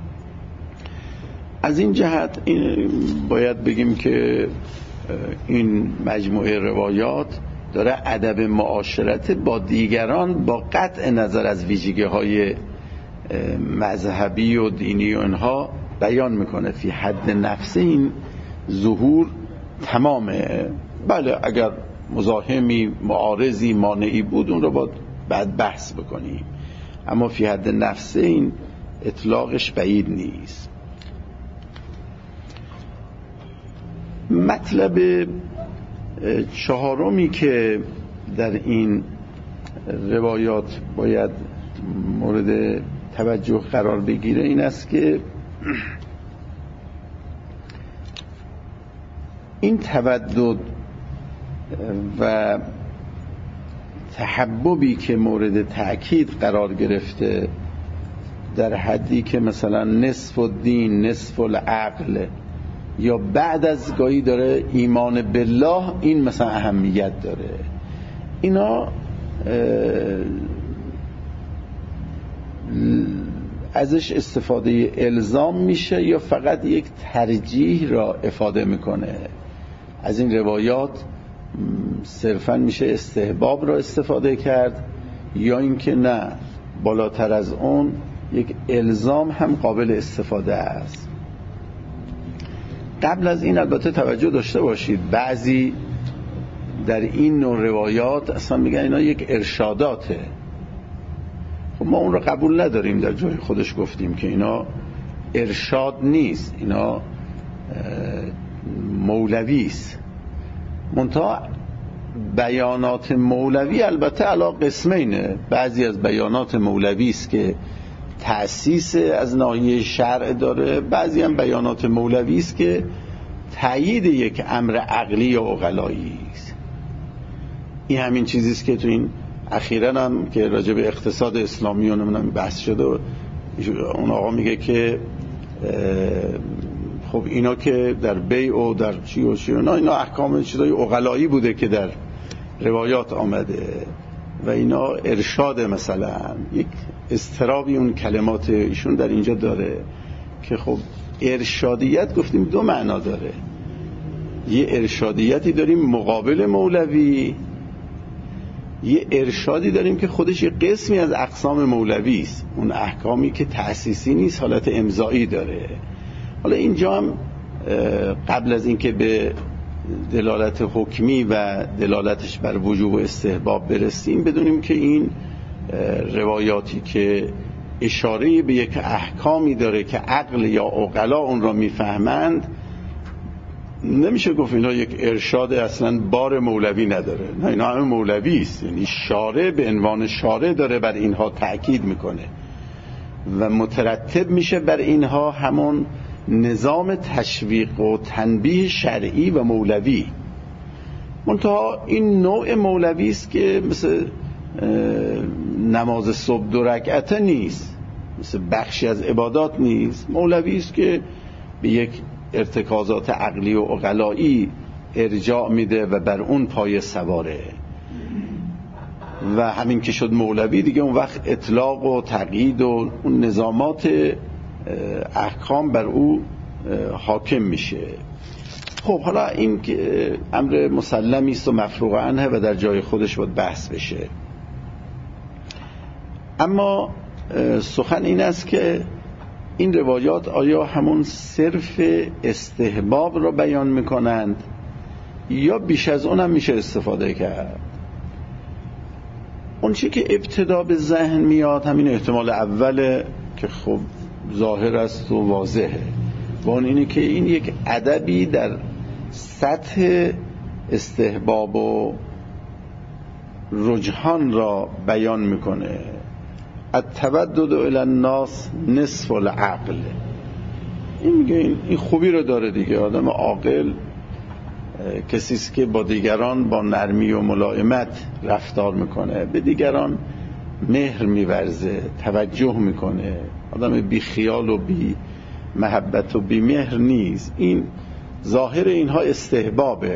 [SPEAKER 1] از این جهت باید بگیم که این مجموعه روایات داره ادب معاشرت با دیگران با قطع نظر از ویژگی‌های مذهبی و دینی و اینها بیان میکنه. فی حد نفسه این ظهور تمامه. بله اگر مزاحمی معارضی مانعی بود اون رو باید بعد بحث بکنیم، اما فی حد نفسه این اطلاقش بعید نیست. مطلب چهارمی که در این روایات باید مورد توجه قرار بگیره این است که این تودد و تحببی که مورد تأکید قرار گرفته در حدی که مثلا نصف الدین نصف العقل یا بعد از گاهی داره ایمان بالله، این مثلا اهمیت داره. اینا ازش استفاده الزام میشه یا فقط یک ترجیح را افاده میکنه؟ از این روایات صرفا میشه استحباب را استفاده کرد یا اینکه نه بالاتر از اون یک الزام هم قابل استفاده است؟ قبل از این البته توجه داشته باشید بعضی در این نوع روایات اصلا میگن اینا یک ارشاداته. خب ما اون رو قبول نداریم. در جای خودش گفتیم که اینا ارشاد نیست، اینا مولوی است. منتها بیانات مولوی البته علا قسمینه. بعضی از بیانات مولوی است که تأسیس از ناحیه شرع داره، بعضی هم بیانات مولوی است که تایید یک امر عقلی یا عقلایی است. این همین چیزی است که تو این اخیراً هم که راجع به اقتصاد اسلامی و نمیدونم بحث شده، اون آقا میگه که خب اینا که در بیع و در چی و چی اینا احکام چیزای عقلایی بوده که در روایات آمده و اینا ارشاد. مثلا یک اضطرابی اون کلمات ایشون در اینجا داره که خب ارشادیت گفتیم دو معنا داره. یه ارشادیتی داریم مقابل مولوی، یه ارشادی داریم که خودش یه قسمی از اقسام مولوی است، اون احکامی که تأسیسی نیست، حالت امضایی داره. حالا اینجا هم قبل از اینکه به دلالت حکمی و دلالتش بر وجوب و استحباب برسیم، بدونیم که این روایاتی که اشاره به یک احکامی داره که عقل یا عقلا اون را میفهمند، نمیشه گفت اینا یک ارشاد اصلا بار مولوی نداره، نه، اینا همه مولوی است. یعنی شارع به عنوان شارع داره بر اینها تأکید میکنه و مترتب میشه بر اینها همون نظام تشویق و تنبیه شرعی و مولوی. منتها این نوع مولوی است که مثل نماز صبح 2 رکعته نیست، مثل بخشی از عبادات نیست. مولوی است که به یک ارتکازات عقلی و عقلایی ارجاع میده و بر اون پایه سواره و همین که شد مولوی دیگه اون وقت اطلاق و تقیید و اون نظامات احکام بر او حاکم میشه. خب حالا این که امر مسلمی است و مفروغ عنه و در جای خودش باید بحث بشه، اما سخن این است که این روایات آیا همون صرف استحباب را بیان میکنند یا بیش از اونم میشه استفاده کرد؟ اون چی که ابتدا به ذهن میاد همین احتمال اوله که خب ظاهر است و واضحه، و اون اینه که این یک ادبی در سطح استحباب و رجحان را بیان میکنه. التودد الی الناس نصف العقل. این میگه این خوبی رو داره دیگه. آدم عاقل کسی است که با دیگران با نرمی و ملایمت رفتار میکنه، به دیگران مهر میورزه، توجه میکنه، آدم بی خیال و بی محبت و بی مهر نیست. این ظاهر اینها استحبابه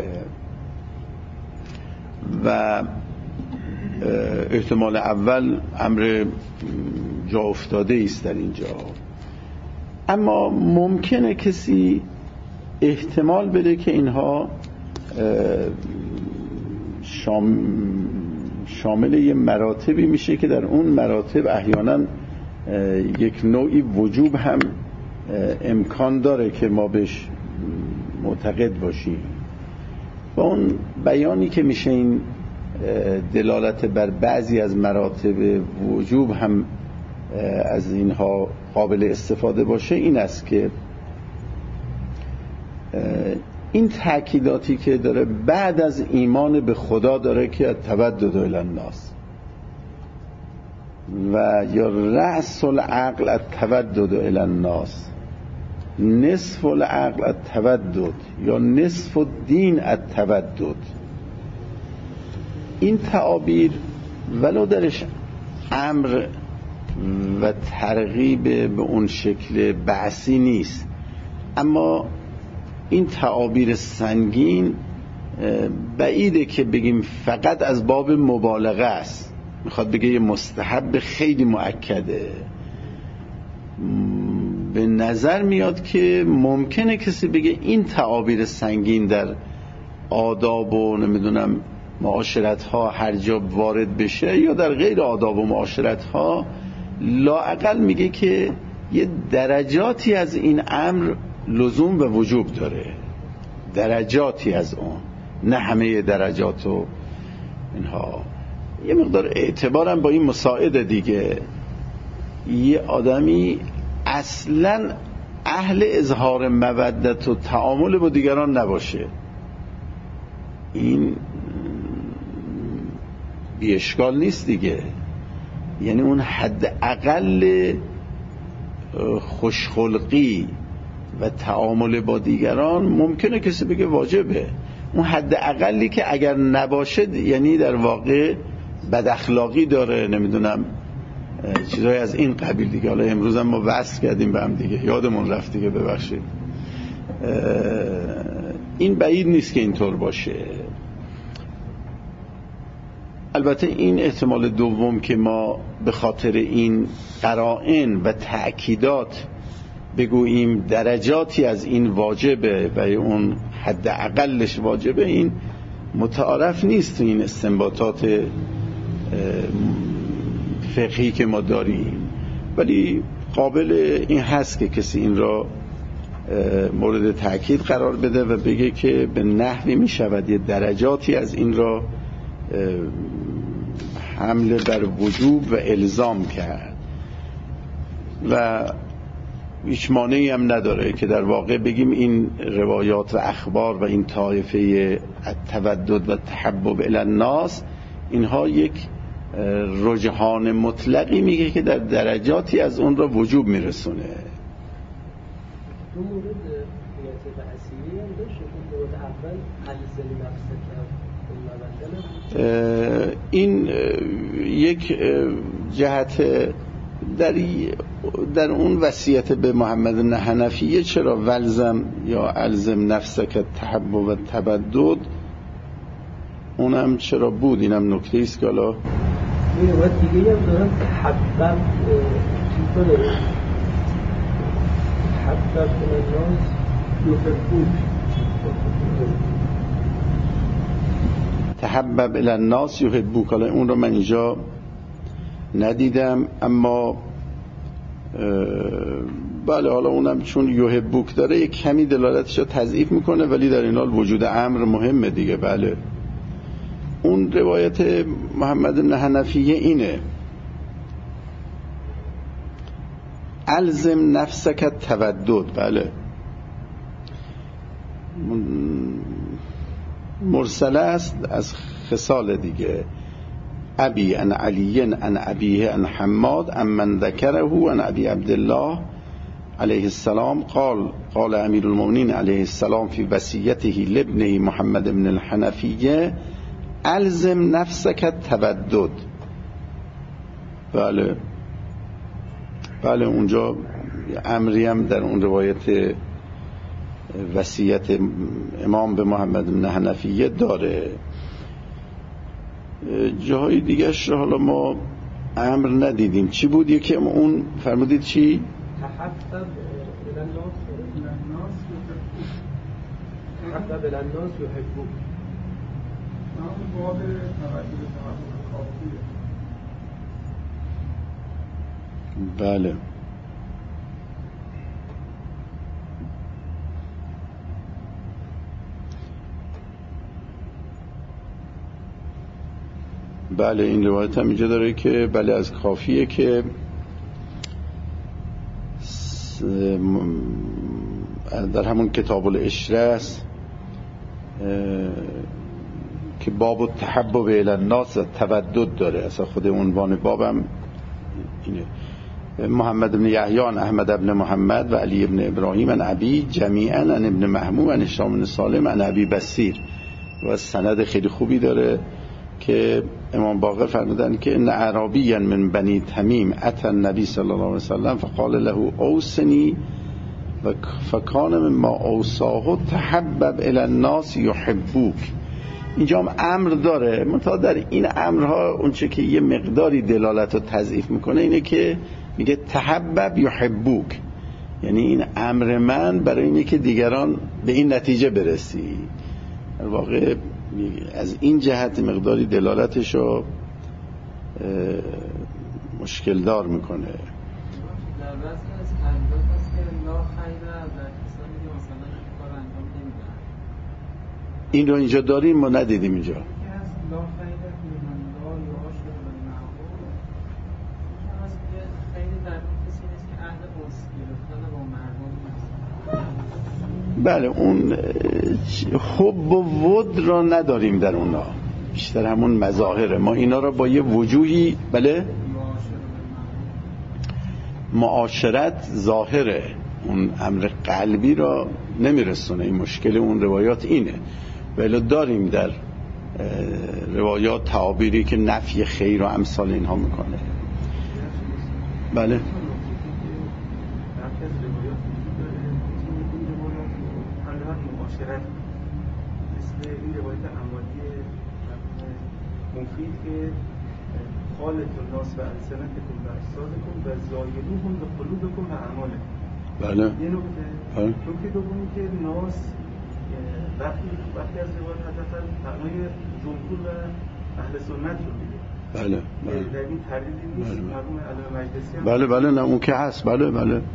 [SPEAKER 1] و احتمال اول امر جا افتاده است در اینجا. اما ممکنه کسی احتمال بده که اینها شامل یه مراتبی میشه که در اون مراتب احیانا یک نوعی وجوب هم امکان داره که ما بهش معتقد باشیم. و اون بیانی که میشه این دلالت بر بعضی از مراتب وجوب هم از اینها قابل استفاده باشه این است که این تأکیداتی که داره بعد از ایمان به خدا داره که التودد الی الناس و یا رأس العقل التودد الی الناس، نصف العقل التودد یا نصف الدین التودد، این تعابیر ولو درش امر و ترغیب به اون شکل بحثی نیست، اما این تعابیر سنگین بعیده که بگیم فقط از باب مبالغه است، میخواد بگه یه مستحب خیلی مؤکده. به نظر میاد که ممکنه کسی بگه این تعابیر سنگین در آداب و نمیدونم معاشرت ها هر جا وارد بشه یا در غیر آداب و معاشرت ها، لااقل میگه که یه درجاتی از این امر لزوم و وجوب داره، درجاتی از اون، نه همه درجات و اینها. یه مقدار اعتبارم با این مساعده دیگه. یه آدمی اصلا اهل اظهار مودت و تعامل با دیگران نباشه، این بی اشکال نیست دیگه. یعنی اون حد اقل خوشخلقی و تعامل با دیگران ممکنه کسی بگه واجبه. اون حد اقلی که اگر نباشه یعنی در واقع بد اخلاقی داره، نمیدونم چیزای از این قبیل دیگه. حالا امروز هم ما وصل کردیم به هم دیگه، یادمون رفت دیگه، ببخشید. این بعید نیست که اینطور باشه. البته این احتمال دوم که ما به خاطر این قرائن و تأکیدات بگوییم درجاتی از این واجبه و اون حد اقلش واجبه، این متعارف نیست. این استنباطات فقهی که ما داریم، ولی قابل این هست که کسی این را مورد تأکید قرار بده و بگه که به نحوی می شود یه درجاتی از این را حمله بر وجوب و الزام کرد و هیچ مانعی هم نداره که در واقع بگیم این روایات و اخبار و این طایفه التودد و تحبب الی الناس اینها یک رجحان مطلقی میگه که در درجاتی از اون را وجوب میرسونه.
[SPEAKER 2] دو مورد نیت بعثیه هم داشت. مورد اول الزم نفسک
[SPEAKER 1] این یک جهت در اون وصیت به محمد بن حنفیه چرا ولزم یا الزم نفسک تحبب و تبدد اونم چرا بود، اینم نکته ایست که حالا
[SPEAKER 2] و دیگه هم دارن تحبب چیز داره تحبب الناس یحبوک
[SPEAKER 1] تحبب الی الناس یحبوک. حالا اون رو من اینجا ندیدم، اما بله حالا اونم چون یحبوک داره یک کمی دلالتش رو تضعیف میکنه، ولی در این حال وجود امر مهمه دیگه. بله اون روایت محمد بن حنفیه اینه الزم نفسک تودد. بله مرسله است از خصال دیگه. ابی عن علی عن ابیه عن حماد عن من ذکره عن ابی عبدالله علیه السلام قال امیر المؤمنین علیه السلام فی وصیته لابنه محمد بن الحنفیه الزم نفسک تودد. بله اونجا امری هم در اون روایت وصیت امام به محمد بن حنفیه داره. جاهای دیگرش حالا ما امر ندیدیم. چی بود یکی اون فرمودید چی؟
[SPEAKER 2] تحبب الناس یحبوک.
[SPEAKER 1] بله بله این روایت هم اینجا داره که بله از کافیه که در همون کتاب العشره است که باب التحبب الی الناس تودد داره. اصلا خود عنوان بابم اینه. محمد بن یحیی عن احمد بن محمد و علی بن ابراهیم عن ابی جمیعا عن ابن محمود عن هشام بن سالم عن ابی بصیر و سند خیلی خوبی داره که امام باقر فرمودن که ان اعرابیا من بنی تمیم اتى النبی صلی الله علیه وسلم فقال له اوصنی و فکان مما اوصاه تحبب الی الناس یحبوک. اینجا هم امر داره، منتها در این امرها اونچه که یه مقداری دلالت رو تضعیف میکنه اینه که میگه تحبب یحبوک، یعنی این امر من برای اینه که دیگران به این نتیجه برسی. در واقع از این جهت مقداری دلالتش رو مشکل دار میکنه.
[SPEAKER 3] در بعضی از حدیث هست که لا خیر در کسانی که مثلا این کار انجام نمیدن.
[SPEAKER 1] این رو اینجا داریم ما ندیدیم اینجا.
[SPEAKER 3] لا خیر من لا یعاشر بالمعروف. هست که خیلی در کسی نیست که اهل قرص گرفتن با مردم هست.
[SPEAKER 1] بله اون حب و ود را نداریم در اونا، بیشتر همون مظاهره. ما اینا را با یه وجوهی بله معاشرت ظاهره، اون امر قلبی را نمیرسونه. این مشکل اون روایات اینه. ولی داریم در روایات تعابیری که نفی خیر و امثال اینها میکنه. بله
[SPEAKER 4] مفید که خالت الناس و السنتکم و اجسادکم و زایلوهم به قلوبکم و اعمالکم.
[SPEAKER 1] بله
[SPEAKER 4] یه نکته دومی که ناس وقتی از روایت حضرت معنای جمهور و اهل سنت رو میده.
[SPEAKER 1] بله
[SPEAKER 4] در این تردیدی نیست. مرحوم علامه مجلسی
[SPEAKER 1] بله نه اون که هست. بله
[SPEAKER 4] و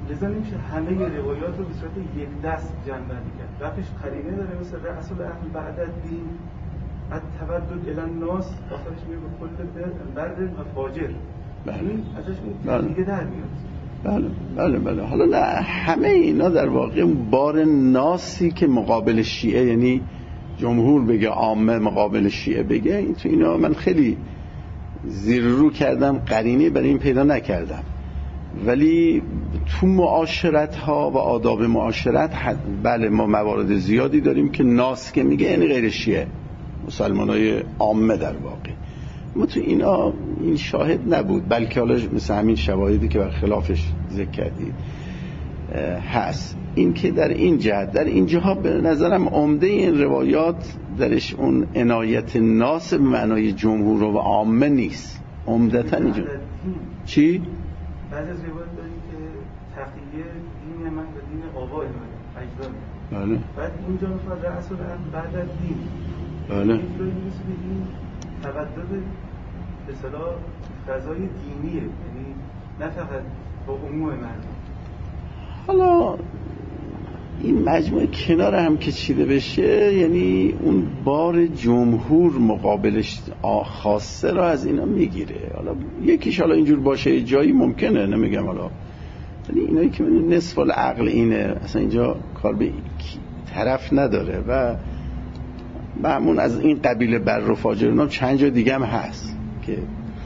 [SPEAKER 4] لذا نمیشه همه روایات رو به صورت یک دست جمع‌بندی کرد. وقتش قرینه داره مثل رأس الاهل بعد الدین التودد الی الناس، آخرش میگه کل بر و فاجر. این ازش دیگه در میاد.
[SPEAKER 1] بله. حالا نه همه اینا در واقع بار ناسی که مقابل شیعه، یعنی جمهور بگه عامه مقابل شیعه بگه، این تو اینا من خیلی زیر رو کردم، قرینه برای این پیدا نکردم. ولی تو معاشرت ها و آداب معاشرت بله ما موارد زیادی داریم که ناس که میگه یعنی غیر شیعه، مسلمان های عامه در واقع. ما تو اینا این شاهد نبود، بلکه حالا مثل همین شواهدی که بر خلافش ذکر کردید هست. این که در این جهت، در این جهت به نظرم عمده این روایات درش اون عنایت ناس به معنای جمهور و عامه نیست. عمدتاً اینجا چی؟
[SPEAKER 4] بعضی از روایات داریم که تقیه دین من به دین آبای من اجداد.
[SPEAKER 1] بله.
[SPEAKER 4] بعد اینجا میخواد رأس الامر بعد از دین.
[SPEAKER 1] بله.
[SPEAKER 4] اینجوری نیست که این تبدد به اصطلاح فضای دینیه، یعنی نه فقط با عموم مردم.
[SPEAKER 1] حالا این مجموعه کنار هم که چیده بشه، یعنی اون بار جمهور مقابلش خاصه را از اینا میگیره. حالا یکیش حالا اینجور باشه جایی ممکنه، نمیگم حالا، ولی اینایی که نصف العقل اینه، اصلا اینجا کار به طرف نداره و همون از این قبیل بر و فاجر چند جا دیگه هم هست که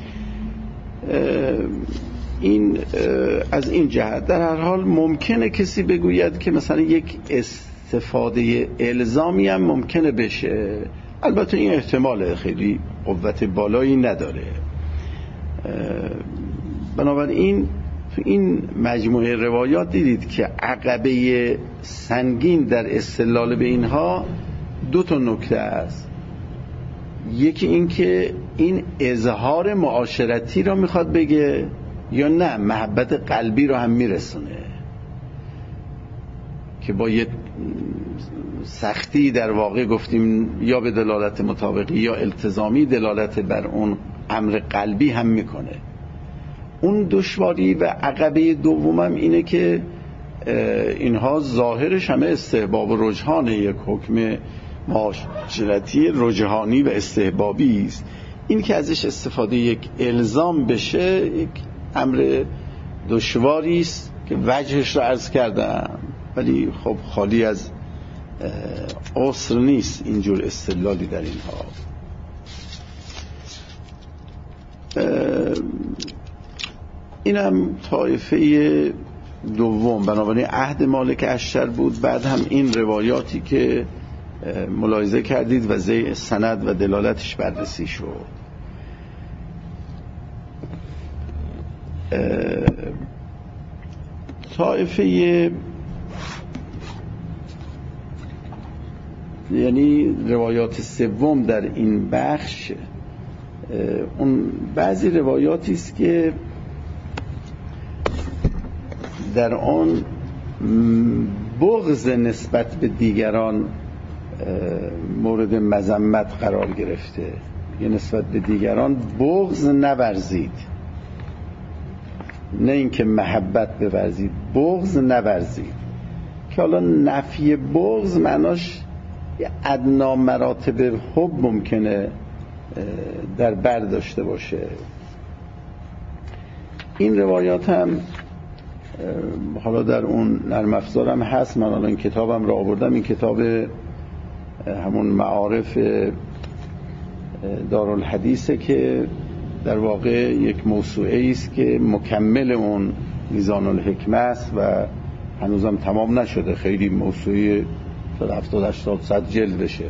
[SPEAKER 1] این از این جهت. در هر حال ممکنه کسی بگوید که مثلا یک استفاده الزامی هم ممکنه بشه، البته این احتمال خیلی قوت بالایی نداره. بنابراین تو این مجموعه روایات دیدید که عقبه سنگین در استدلال به اینها دو تا نکته است. یکی این که این اظهار معاشرتی رو میخواد بگه یا نه محبت قلبی رو هم میرسونه که با یه سختی در واقع گفتیم یا به دلالت مطابقی یا التزامی دلالت بر اون امر قلبی هم میکنه. اون دشواری و عقبه دومم اینه که اینها ظاهرش همه استحباب و رجحانه، یک حکم معاشرتی رجحانی و استحبابی است. این که ازش استفاده یک الزام بشه یک امر دشواری است که وجهش رو عرض کردم، ولی خب خالی از عسر نیست اینجور استدلالی در اینها. اینم طایفه دوم، بنابراین عهد مالک اشتر بود. بعد هم این روایاتی که ملاحظه کردید و زی سند و دلالتش بررسی شد. طایفه یعنی روایات سوم در این بخش، اون بعضی روایاتی است که در آن بغض نسبت به دیگران مورد مذمت قرار گرفته. یه نسبت به دیگران بغض نورزید، نه اینکه محبت بورزید، بغض نورزید. که حالا نفی بغض معناش یه ادنا مراتب حب ممکنه در بر داشته باشه. این روایات هم حالا در اون نرم افزار هم هست. من الان کتابم را آوردم، این کتاب همون معارف دارالحدیثه که در واقع یک موسوعه است که مکمل اون میزان الحکمه است و هنوزم تمام نشده. خیلی موسوعه 70-80 جلد بشه.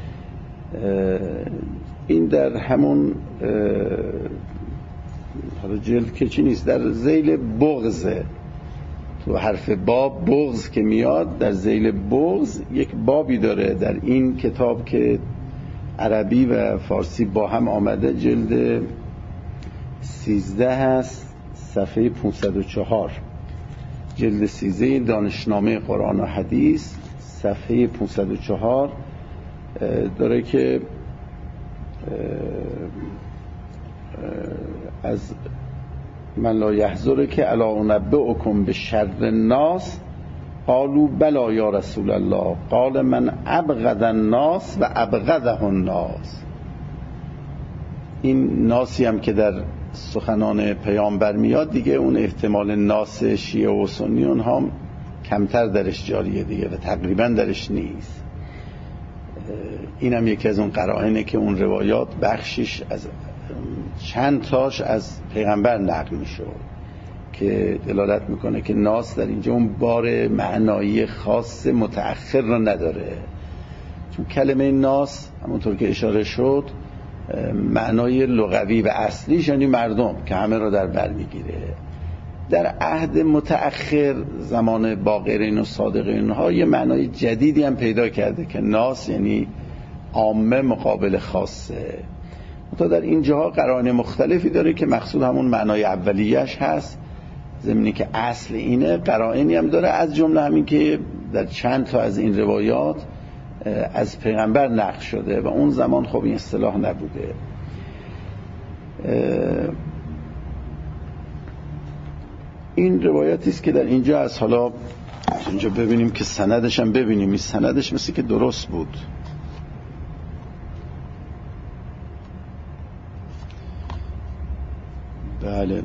[SPEAKER 1] این در همون حالا جلد که چی نیست، در ذیل بغضه، تو حرف باب بغض که میاد در ذیل بغض یک بابی داره در این کتاب که عربی و فارسی با هم آمده. جلد 13 هست، صفحه 504. جلد 13 دانشنامه قرآن و حدیث، صفحه 504 داره که از من لا یحضره که الا انبئکم بشر الناس قالوا بلا یا رسول الله قال من ابغض الناس و ابغضه الناس. این ناسی هم که در سخنان پیامبر میاد دیگه اون احتمال ناس شیعه و سنی اونها هم کمتر درش جاریه دیگه و تقریبا درش نیست. این هم یکی از اون قرائنه که اون روایات بخشش از چند تاش از پیغمبر نقل میشه که دلالت میکنه که ناس در اینجا اون بار معنایی خاص متأخر را نداره، چون کلمه ناس همونطور که اشاره شد معنای لغوی و اصلیش یعنی مردم که همه را در بر میگیره. در عهد متأخر زمان باقرین و صادقین ها یه معنای جدیدی هم پیدا کرده که ناس یعنی عامه مقابل خاصه. تا در اینجاها قرائن مختلفی داره که مقصود همون معنای اولیش هست، ضمنی که اصل اینه. قرائنی هم داره از جمله همین که در چند تا از این روایات از پیغمبر نقل شده و اون زمان خب این اصطلاح نبوده. این روایتی است که در اینجا از حالا اینجا ببینیم که سندش هم ببینیم. این سندش مثل که درست بود. بله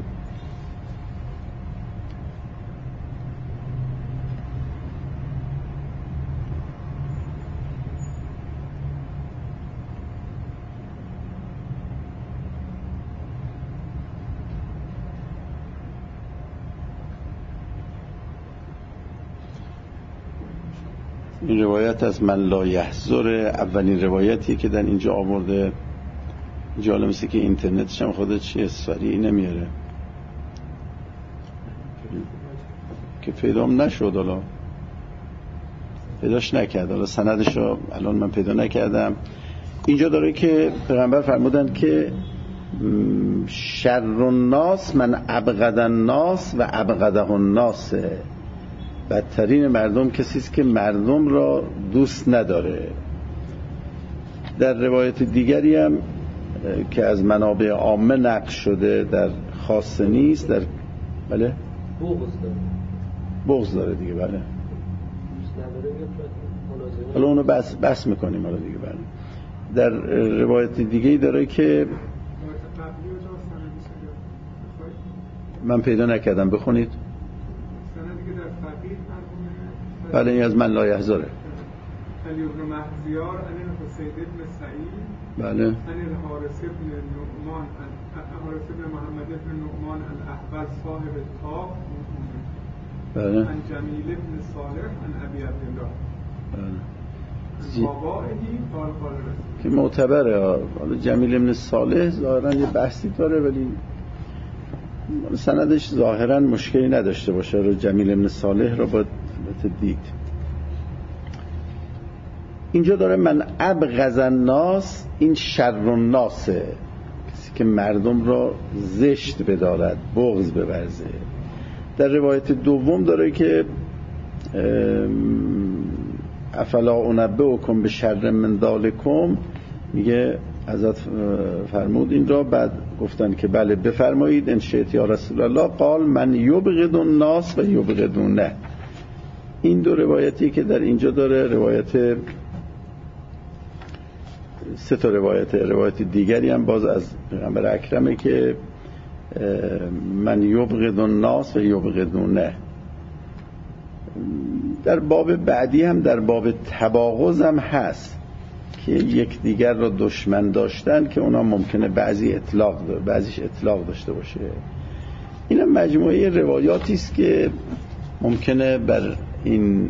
[SPEAKER 1] این روایت از من لا یحضر اولین روایتی که در اینجا آورده. جالب مثل که اینترنتش هم خودت چیه سریع نمیاره که پیدام نشد، حالا پیداش نکرد، حالا سندش رو الان من پیدا نکردم. اینجا داره که پیغمبر فرمودند که شر الناس من ابغض الناس و ابغضه الناس، بدترین مردم کسی است که مردم را دوست نداره. در روایت دیگری هم که از منابع عامه نقل شده در خاصه نیست، در بله بغض داره دیگه، بله حالا اونو بس میکنیم حالا دیگه. بله در روایت دیگه‌ای داره که من پیدا نکردم، بخونید. بله این از من لا یحضره.
[SPEAKER 5] علی بن مهزیار علی حسین بن سعید
[SPEAKER 1] بله
[SPEAKER 5] علی الحارث بن نعمان الحارث بن محمد بن نعمان الاحوص صاحب الطاق
[SPEAKER 1] بله
[SPEAKER 5] عن جمیل بن صالح عن ابی عبدالله
[SPEAKER 1] بله
[SPEAKER 5] بابائهی قال رسول
[SPEAKER 1] که معتبره. حالا جمیل بن صالح ظاهرا یه بحثی داره ولی سندش ظاهرا مشکلی نداشته باشه. رو جمیل بن صالح رو باید دید. اینجا داره من ابغض الناس، این شر الناسه، کسی که مردم را زشت بدارد، بغض بورزه. در روایت دوم داره که افلا انبئکم بشر من ذالکم، میگه حضرت فرمود این را، بعد گفتن که بله بفرمایید ان شئت یا رسول الله قال من یبغض الناس و یبغضونه. این دو روایتی که در اینجا داره، روایت سه تا روایت دیگری هم باز از پیغمبر اکرمه که من یبغض الناس و یبغضونه. در باب بعدی هم در باب تباغض هم هست که یک دیگر را دشمن داشتن که اونا ممکنه بعضیش اطلاق داشته باشه. این مجموعه روایاتی است که ممکنه بر این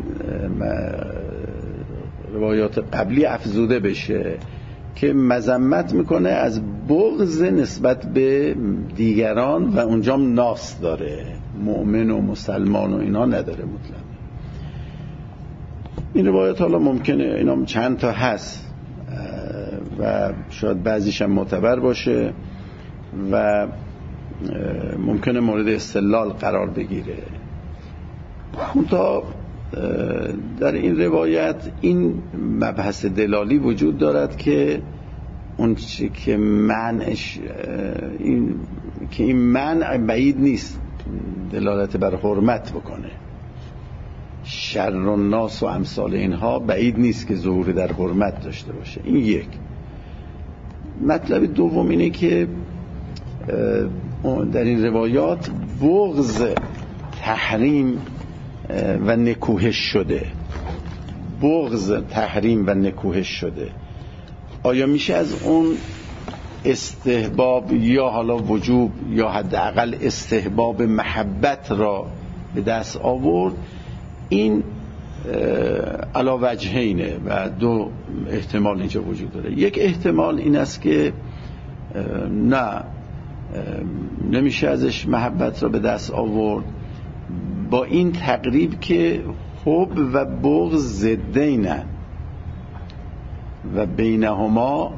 [SPEAKER 1] روایات قبلی افزوده بشه که مذمت میکنه از بغض نسبت به دیگران و اونجام ناس داره، مؤمن و مسلمان و اینا نداره مطلق. این روایات حالا ممکنه اینا چند تا هست و شاید بعضیش هم معتبر باشه و ممکنه مورد استدلال قرار بگیره. تا در این روایت این مبحث دلالی وجود دارد که اون چی که منعش این منع بعید نیست دلالت بر حرمت بکنه. شر الناس و امثال اینها بعید نیست که ظهور در حرمت داشته باشه. این یک. مطلب دوم اینه که در این روایات بغض تحریم و نکوهش شده. بغض تحریم و نکوهش شده. آیا میشه از اون استحباب یا حالا وجوب یا حداقل استحباب محبت را به دست آورد؟ این علی وجهینه و دو احتمال اینجا وجود داره. یک احتمال این است که نه، نمیشه ازش محبت را به دست آورد، با این تقریب که حب و بغض ضدینن و بینهما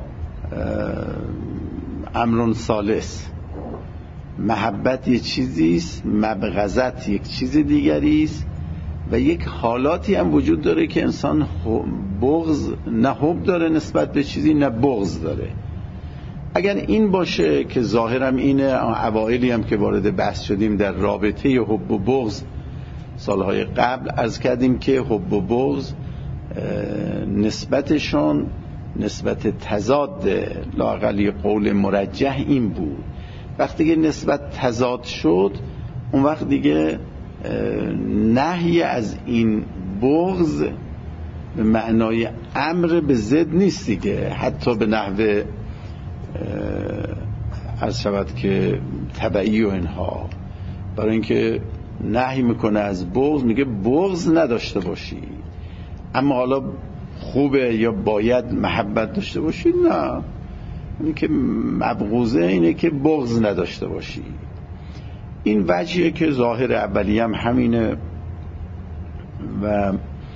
[SPEAKER 1] امر ثالث. محبت یک چیزیست، مبغضت یک چیز دیگریست و یک حالاتی هم وجود داره که انسان بغض نه حب داره نسبت به چیزی نه بغض داره. اگر این باشه که ظاهرم اینه، اوائلی هم که وارد بحث شدیم در رابطه حب و بغض سالهای قبل عرض کردیم که حب و بغض نسبتشون نسبت تضاد، لااقل یه قول مرجح این بود. وقتی که نسبت تضاد شد اون وقت دیگه نهی از این بغض به معنای امر به ضد نیست دیگه، حتی به نحو عرض شود که تبعی و اینها. برای اینکه نهی میکنه از بغض، میگه بغض نداشته باشی، اما حالا خوبه یا باید محبت داشته باشی؟ نه، اینی که مبغوضه اینه که بغض نداشته باشی. این وجهیه که ظاهر اولی هم همینه و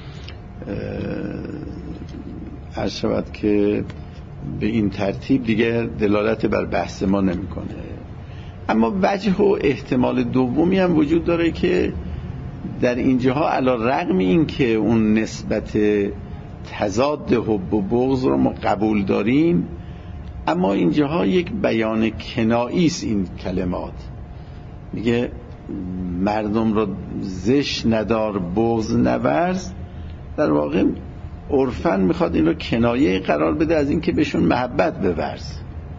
[SPEAKER 1] عرض شود که به این ترتیب دیگه دلالت بر بحث ما نمیکنه. اما وجه و احتمال دومی هم وجود داره که در اینجاها علی رغم این که اون نسبت تضاد حب و بغض رو ما قبول داریم، اما اینجاها یک بیان کنایی است. این کلمات میگه مردم رو زشت ندار بغض نورز، در واقع عرفاً میخواد این رو کنایه قرار بده از این که بهشون محبت بورز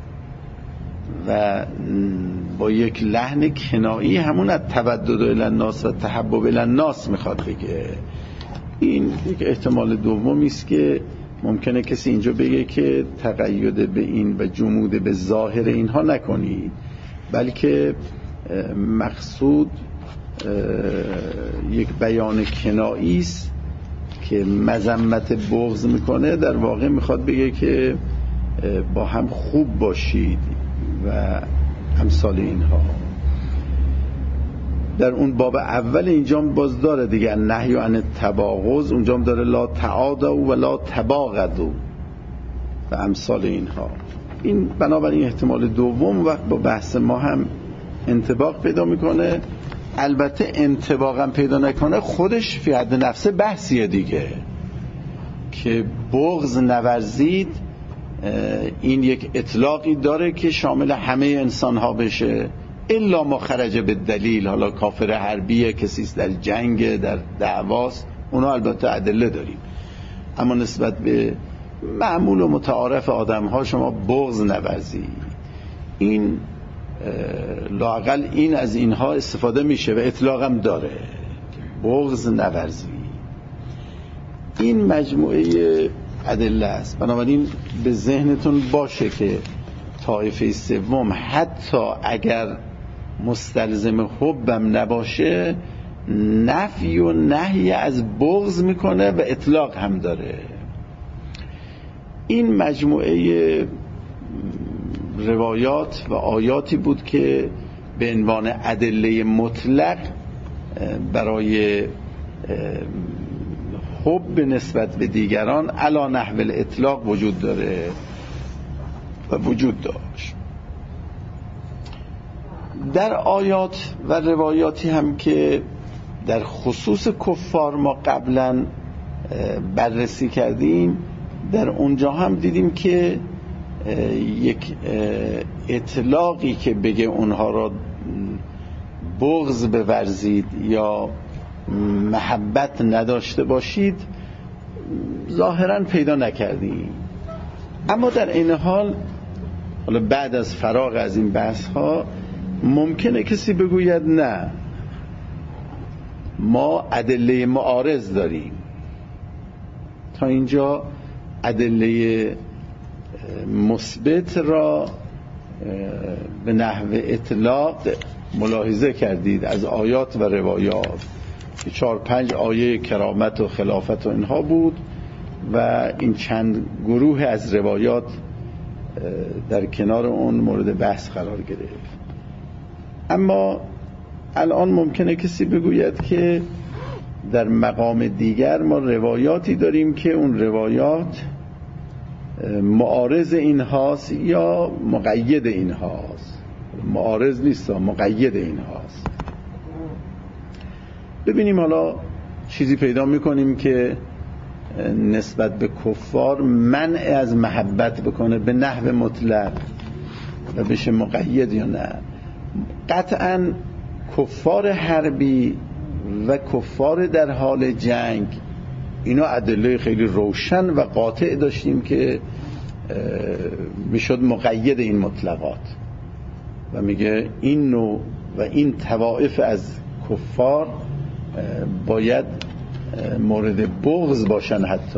[SPEAKER 1] و با یک لحن کنایی همون از تودد الی الناس و تحبب الی الناس میخواد بگه. این یک احتمال دومی است که ممکنه کسی اینجا بگه که تقید به این و جمود به ظاهر اینها نکنید، بلکه مقصود یک بیان کنایی است که مذمت بغض میکنه. در واقع میخواد بگه که با هم خوب باشید و امثال اینها. در اون باب اول اینجا باز داره دیگه نهی عن التباغض، اونجا هم داره لا تعادوا و لا تباغضوا و امثال اینها. این بنابراین احتمال دوم وقت با بحث ما هم انطباق پیدا میکنه. البته انطباقم پیدا نکنه خودش فی حد نفسه بحثیه دیگه، که بغض نورزید این یک اطلاقی داره که شامل همه انسان ها بشه، الا ما خرج به دلیل. حالا کافر حربیه، کسیست در جنگ، در دعواست، اونا البته ادله داریم، اما نسبت به معمول و متعارف آدم ها شما بغض نورزید. این لااقل این از اینها استفاده میشه و اطلاق هم داره، بغض نورزی. این مجموعه ادله است. بنابراین به ذهنتون باشه که طایفه سوم حتی اگر مستلزم حبم نباشه نفی و نهی از بغض میکنه و اطلاق هم داره. این مجموعه روایات و آیاتی بود که به عنوان ادله مطلق برای حب نسبت به دیگران علی نحو الاطلاق وجود داره و وجود داشت. در آیات و روایاتی هم که در خصوص کفار ما قبلا بررسی کردیم، در اونجا هم دیدیم که یک اطلاقی که بگه اونها را بغض بورزید یا محبت نداشته باشید ظاهراً پیدا نکردیم. اما در این حال حالا بعد از فراغ از این بحث ها ممکنه کسی بگوید نه، ما ادله معارض داریم. تا اینجا ادله مثبت را به نحو اطلاق ملاحظه کردید از آیات و روایات که 4-5 آیه کرامت و خلافت و اینها بود و این چند گروه از روایات در کنار اون مورد بحث قرار گرفت. اما الان ممکنه کسی بگوید که در مقام دیگر ما روایاتی داریم که اون روایات معارض این هاست یا مقید این هاست. معارض نیست، مقید این هاست. ببینیم حالا چیزی پیدا میکنیم که نسبت به کفار منع از محبت بکنه به نحو مطلق و بشه مقید یا نه. قطعا کفار حربی و کفار در حال جنگ اینا ادله خیلی روشن و قاطع داشتیم که میشد مقید این مطلقات و میگه این نوع و این طوائف از کفار باید مورد بغض باشن حتی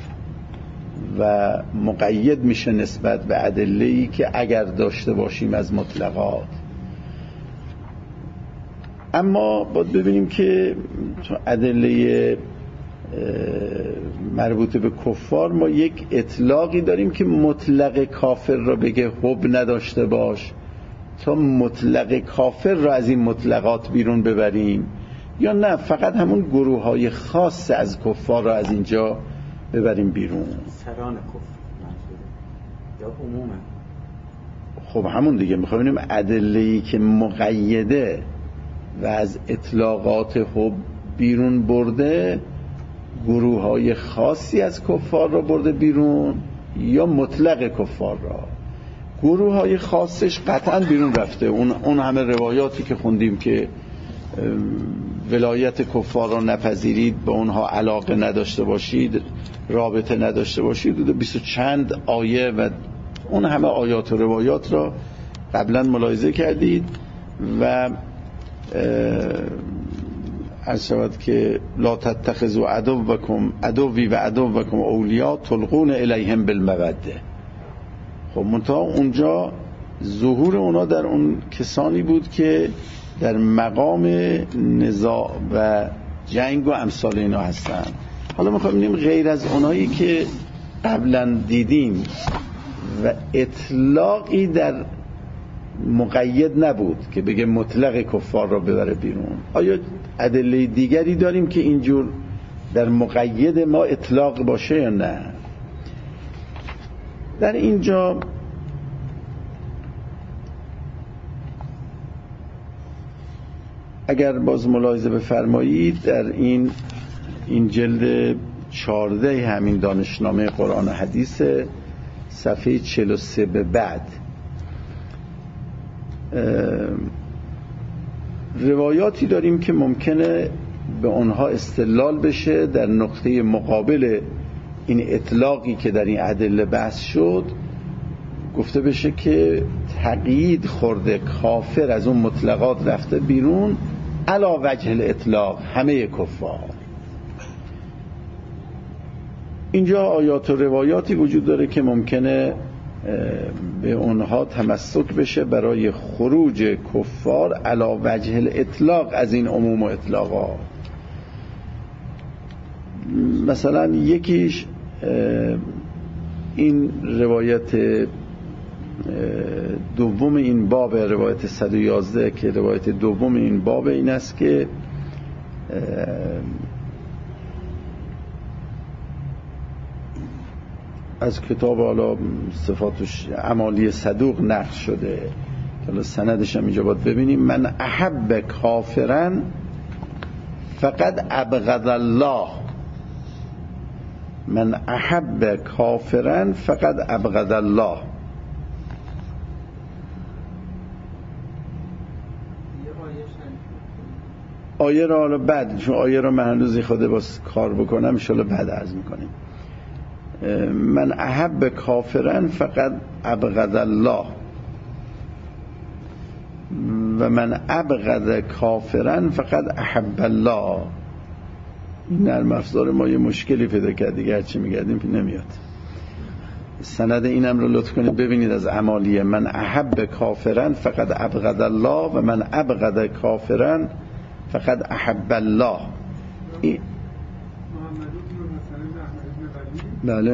[SPEAKER 1] و مقید میشه نسبت به ادله‌ای که اگر داشته باشیم از مطلقات. اما باید ببینیم که ادله مربوط به کفار ما یک اطلاقی داریم که مطلق کافر را بگه حب نداشته باش تا مطلق کافر را از این مطلقات بیرون ببریم، یا نه فقط همون گروه های خاص از کفار را از اینجا ببریم بیرون.
[SPEAKER 6] سران کفر یا عموما.
[SPEAKER 1] خب همون دیگه میخوایم ببینیم ادله‌ای که مقیده و از اطلاقات حب بیرون برده گروه های خاصی از کفار را برده بیرون یا مطلق کفار را. گروه های خاصش قطعا بیرون رفته. اون همه روایاتی که خوندیم که ولایت کفار را نپذیرید، به اونها علاقه نداشته باشید، رابطه نداشته باشید، 20 چند آیه و اون همه آیات و روایات را قبلا ملاحظه کردید و عرض شود که لا تتخذوا عدوی و عدوکم اولیاء تلقون الیهم بالموده. خب منتها اونجا ظهور اونا در اون کسانی بود که در مقام نزاع و جنگ و امثال اینا هستن. حالا میخوایم ببینیم غیر از اونایی که قبلا دیدیم و اطلاقی در مقید نبود که بگه مطلق کفار را ببره بیرون، آیا ادله دیگری داریم که اینجور در مقید ما اطلاق باشه یا نه؟ در اینجا اگر باز ملاحظه بفرمایید در این جلد 14 همین دانشنامه قرآن و حدیث صفحه 43 به بعد روایاتی داریم که ممکنه به آنها استدلال بشه در نقطه مقابل این اطلاقی که در این ادله بحث شد، گفته بشه که تقیید خورده کافر از اون مطلقات رفته بیرون علی وجه الاطلاق همه کفار. اینجا آیات و روایاتی وجود داره که ممکنه به اونها تمسک بشه برای خروج کفار علی وجه الاطلاق از این عموم و اطلاقات. مثلا یکیش این روایت دوم این باب، روایت 111 که روایت دوم این باب این است که از کتاب حالا صفاتش اعمالی صدوق نقل شده، حالا سندش هم اینجا باید ببینیم. من احب کافرا فقد ابغض الله، من احب کافرا فقد ابغض الله. آیه را حالا بعد، چون آیه را من هنوز خود باز کار بکنم ان شاءالله بعد عرض میکنیم. من احب کافرن فقط ابغض الله و من ابغض کافرن فقط احب الله. این نرم افزار ما یه مشکلی پیدا کرد دیگه، هرچی میگردیم نمیاد. سند اینم رو لطف کنید ببینید از عمالیه. من احب کافرن فقط ابغض الله و من ابغض کافرن فقط احب الله. این
[SPEAKER 5] محمد بن حسن احمد بن
[SPEAKER 1] بله.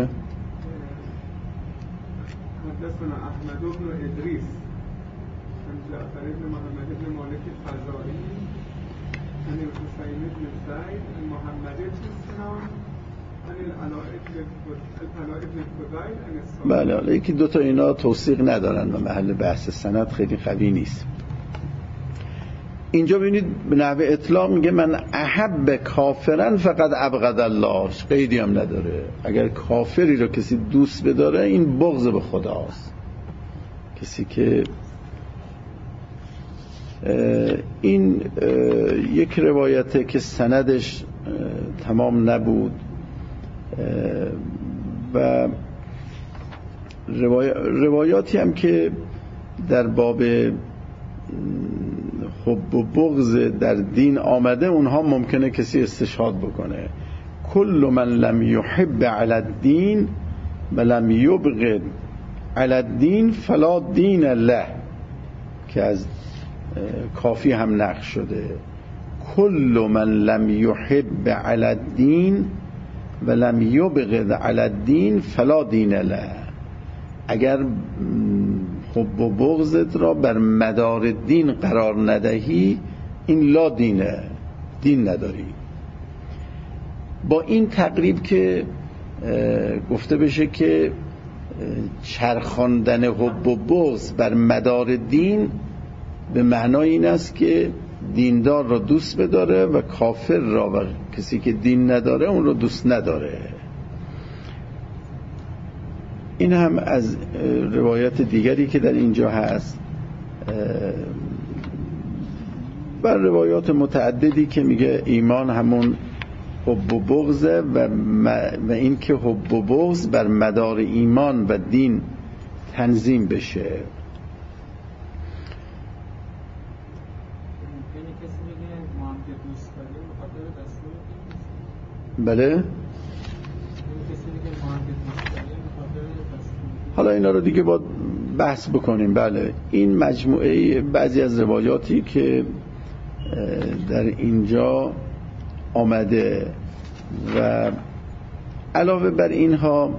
[SPEAKER 5] حدثنا احمد بن ادریس عن جعفر بن محمد بن مالک الفزاری عن الحسین بن زید عن محمد بن سنان عن العلاء بن فضیل عن الصادق.
[SPEAKER 1] بله، حالا یکی دوتا اینا توثیق ندارن و محل بحث سند خیلی قوی نیست. اینجا ببینید به نحو اطلاق میگه من احب کافرن فقط ابغض الله، قیدی هم نداره. اگر کافری رو کسی دوست بداره این بغض به خداست. کسی که این یک روایته که سندش تمام نبود و روایاتی هم که در باب حب و بغض در دین آمده اونها ممکنه کسی استشهاد بکنه. کل من لم یحب علی الدین و لم یبغض علی الدین فلا دین له، که از کافی هم نقش شده. کل من لم یحب علی الدین و لم یبغض علی الدین فلا دین له. اگر حب و بغضت را بر مدار دین قرار ندهی این لا دینه، دین نداری. با این تقریب که گفته بشه که چرخاندن حب و بغض بر مدار دین به معنای این است که دیندار را دوست بداره و کافر را و کسی که دین نداره اون را دوست نداره. این هم از روایت دیگری که در اینجا هست و روایات متعددی که میگه ایمان همون حب و بغضه و این که حب و بغض بر مدار ایمان و دین تنظیم بشه. بله، حالا اینا رو دیگه باید بحث بکنیم. بله، این مجموعه بعضی از روایاتی که در اینجا آمده و علاوه بر اینها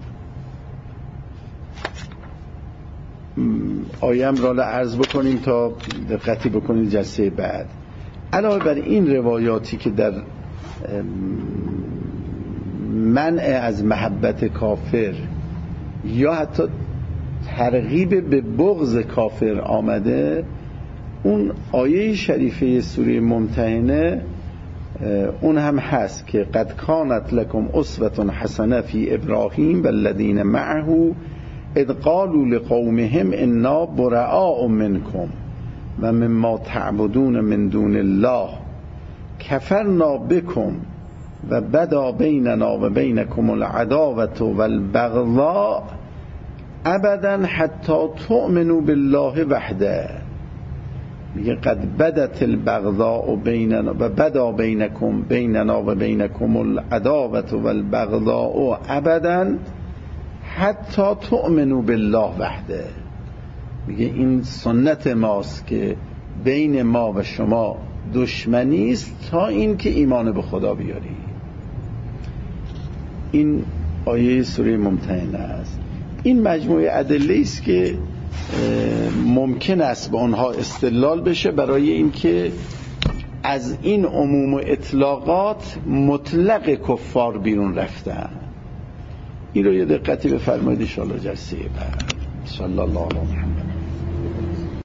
[SPEAKER 1] آیم را عرض بکنیم تا دقتی بکنید جلسه بعد. علاوه بر این روایاتی که در منع از محبت کافر یا حتی ترغیب به بغض کافر آمده، اون آیه شریفه سوره ممتحنه اون هم هست که قد کانت لکم اسوة حسنة فی ابراهیم والذین معه اذ قالوا لقومهم انا براء منکم و مما تعبدون من دون الله کفرنا بكم و بدا بیننا و بینکم العداوة والبغضاء ابدا حتی تؤمنوا بالله وحده. میگه قد بدت البغضاء بیننا و بدا بیننا و بینکم العداوة والبغضاء ابدا حتی تؤمنوا بالله وحده. میگه این سنت ماست که بین ما و شما دشمنی است تا این که ایمان به خدا بیاری. این آیه سوره ممتحنه است. این مجموعه ادله است که ممکن است به آنها استدلال بشه برای اینکه از این عموم و اطلاقات مطلق کفار بیرون رفتن. این رو یه دقتی بفرمایید ان شاء الله جلسه بعد. صلی الله علیه و محمد.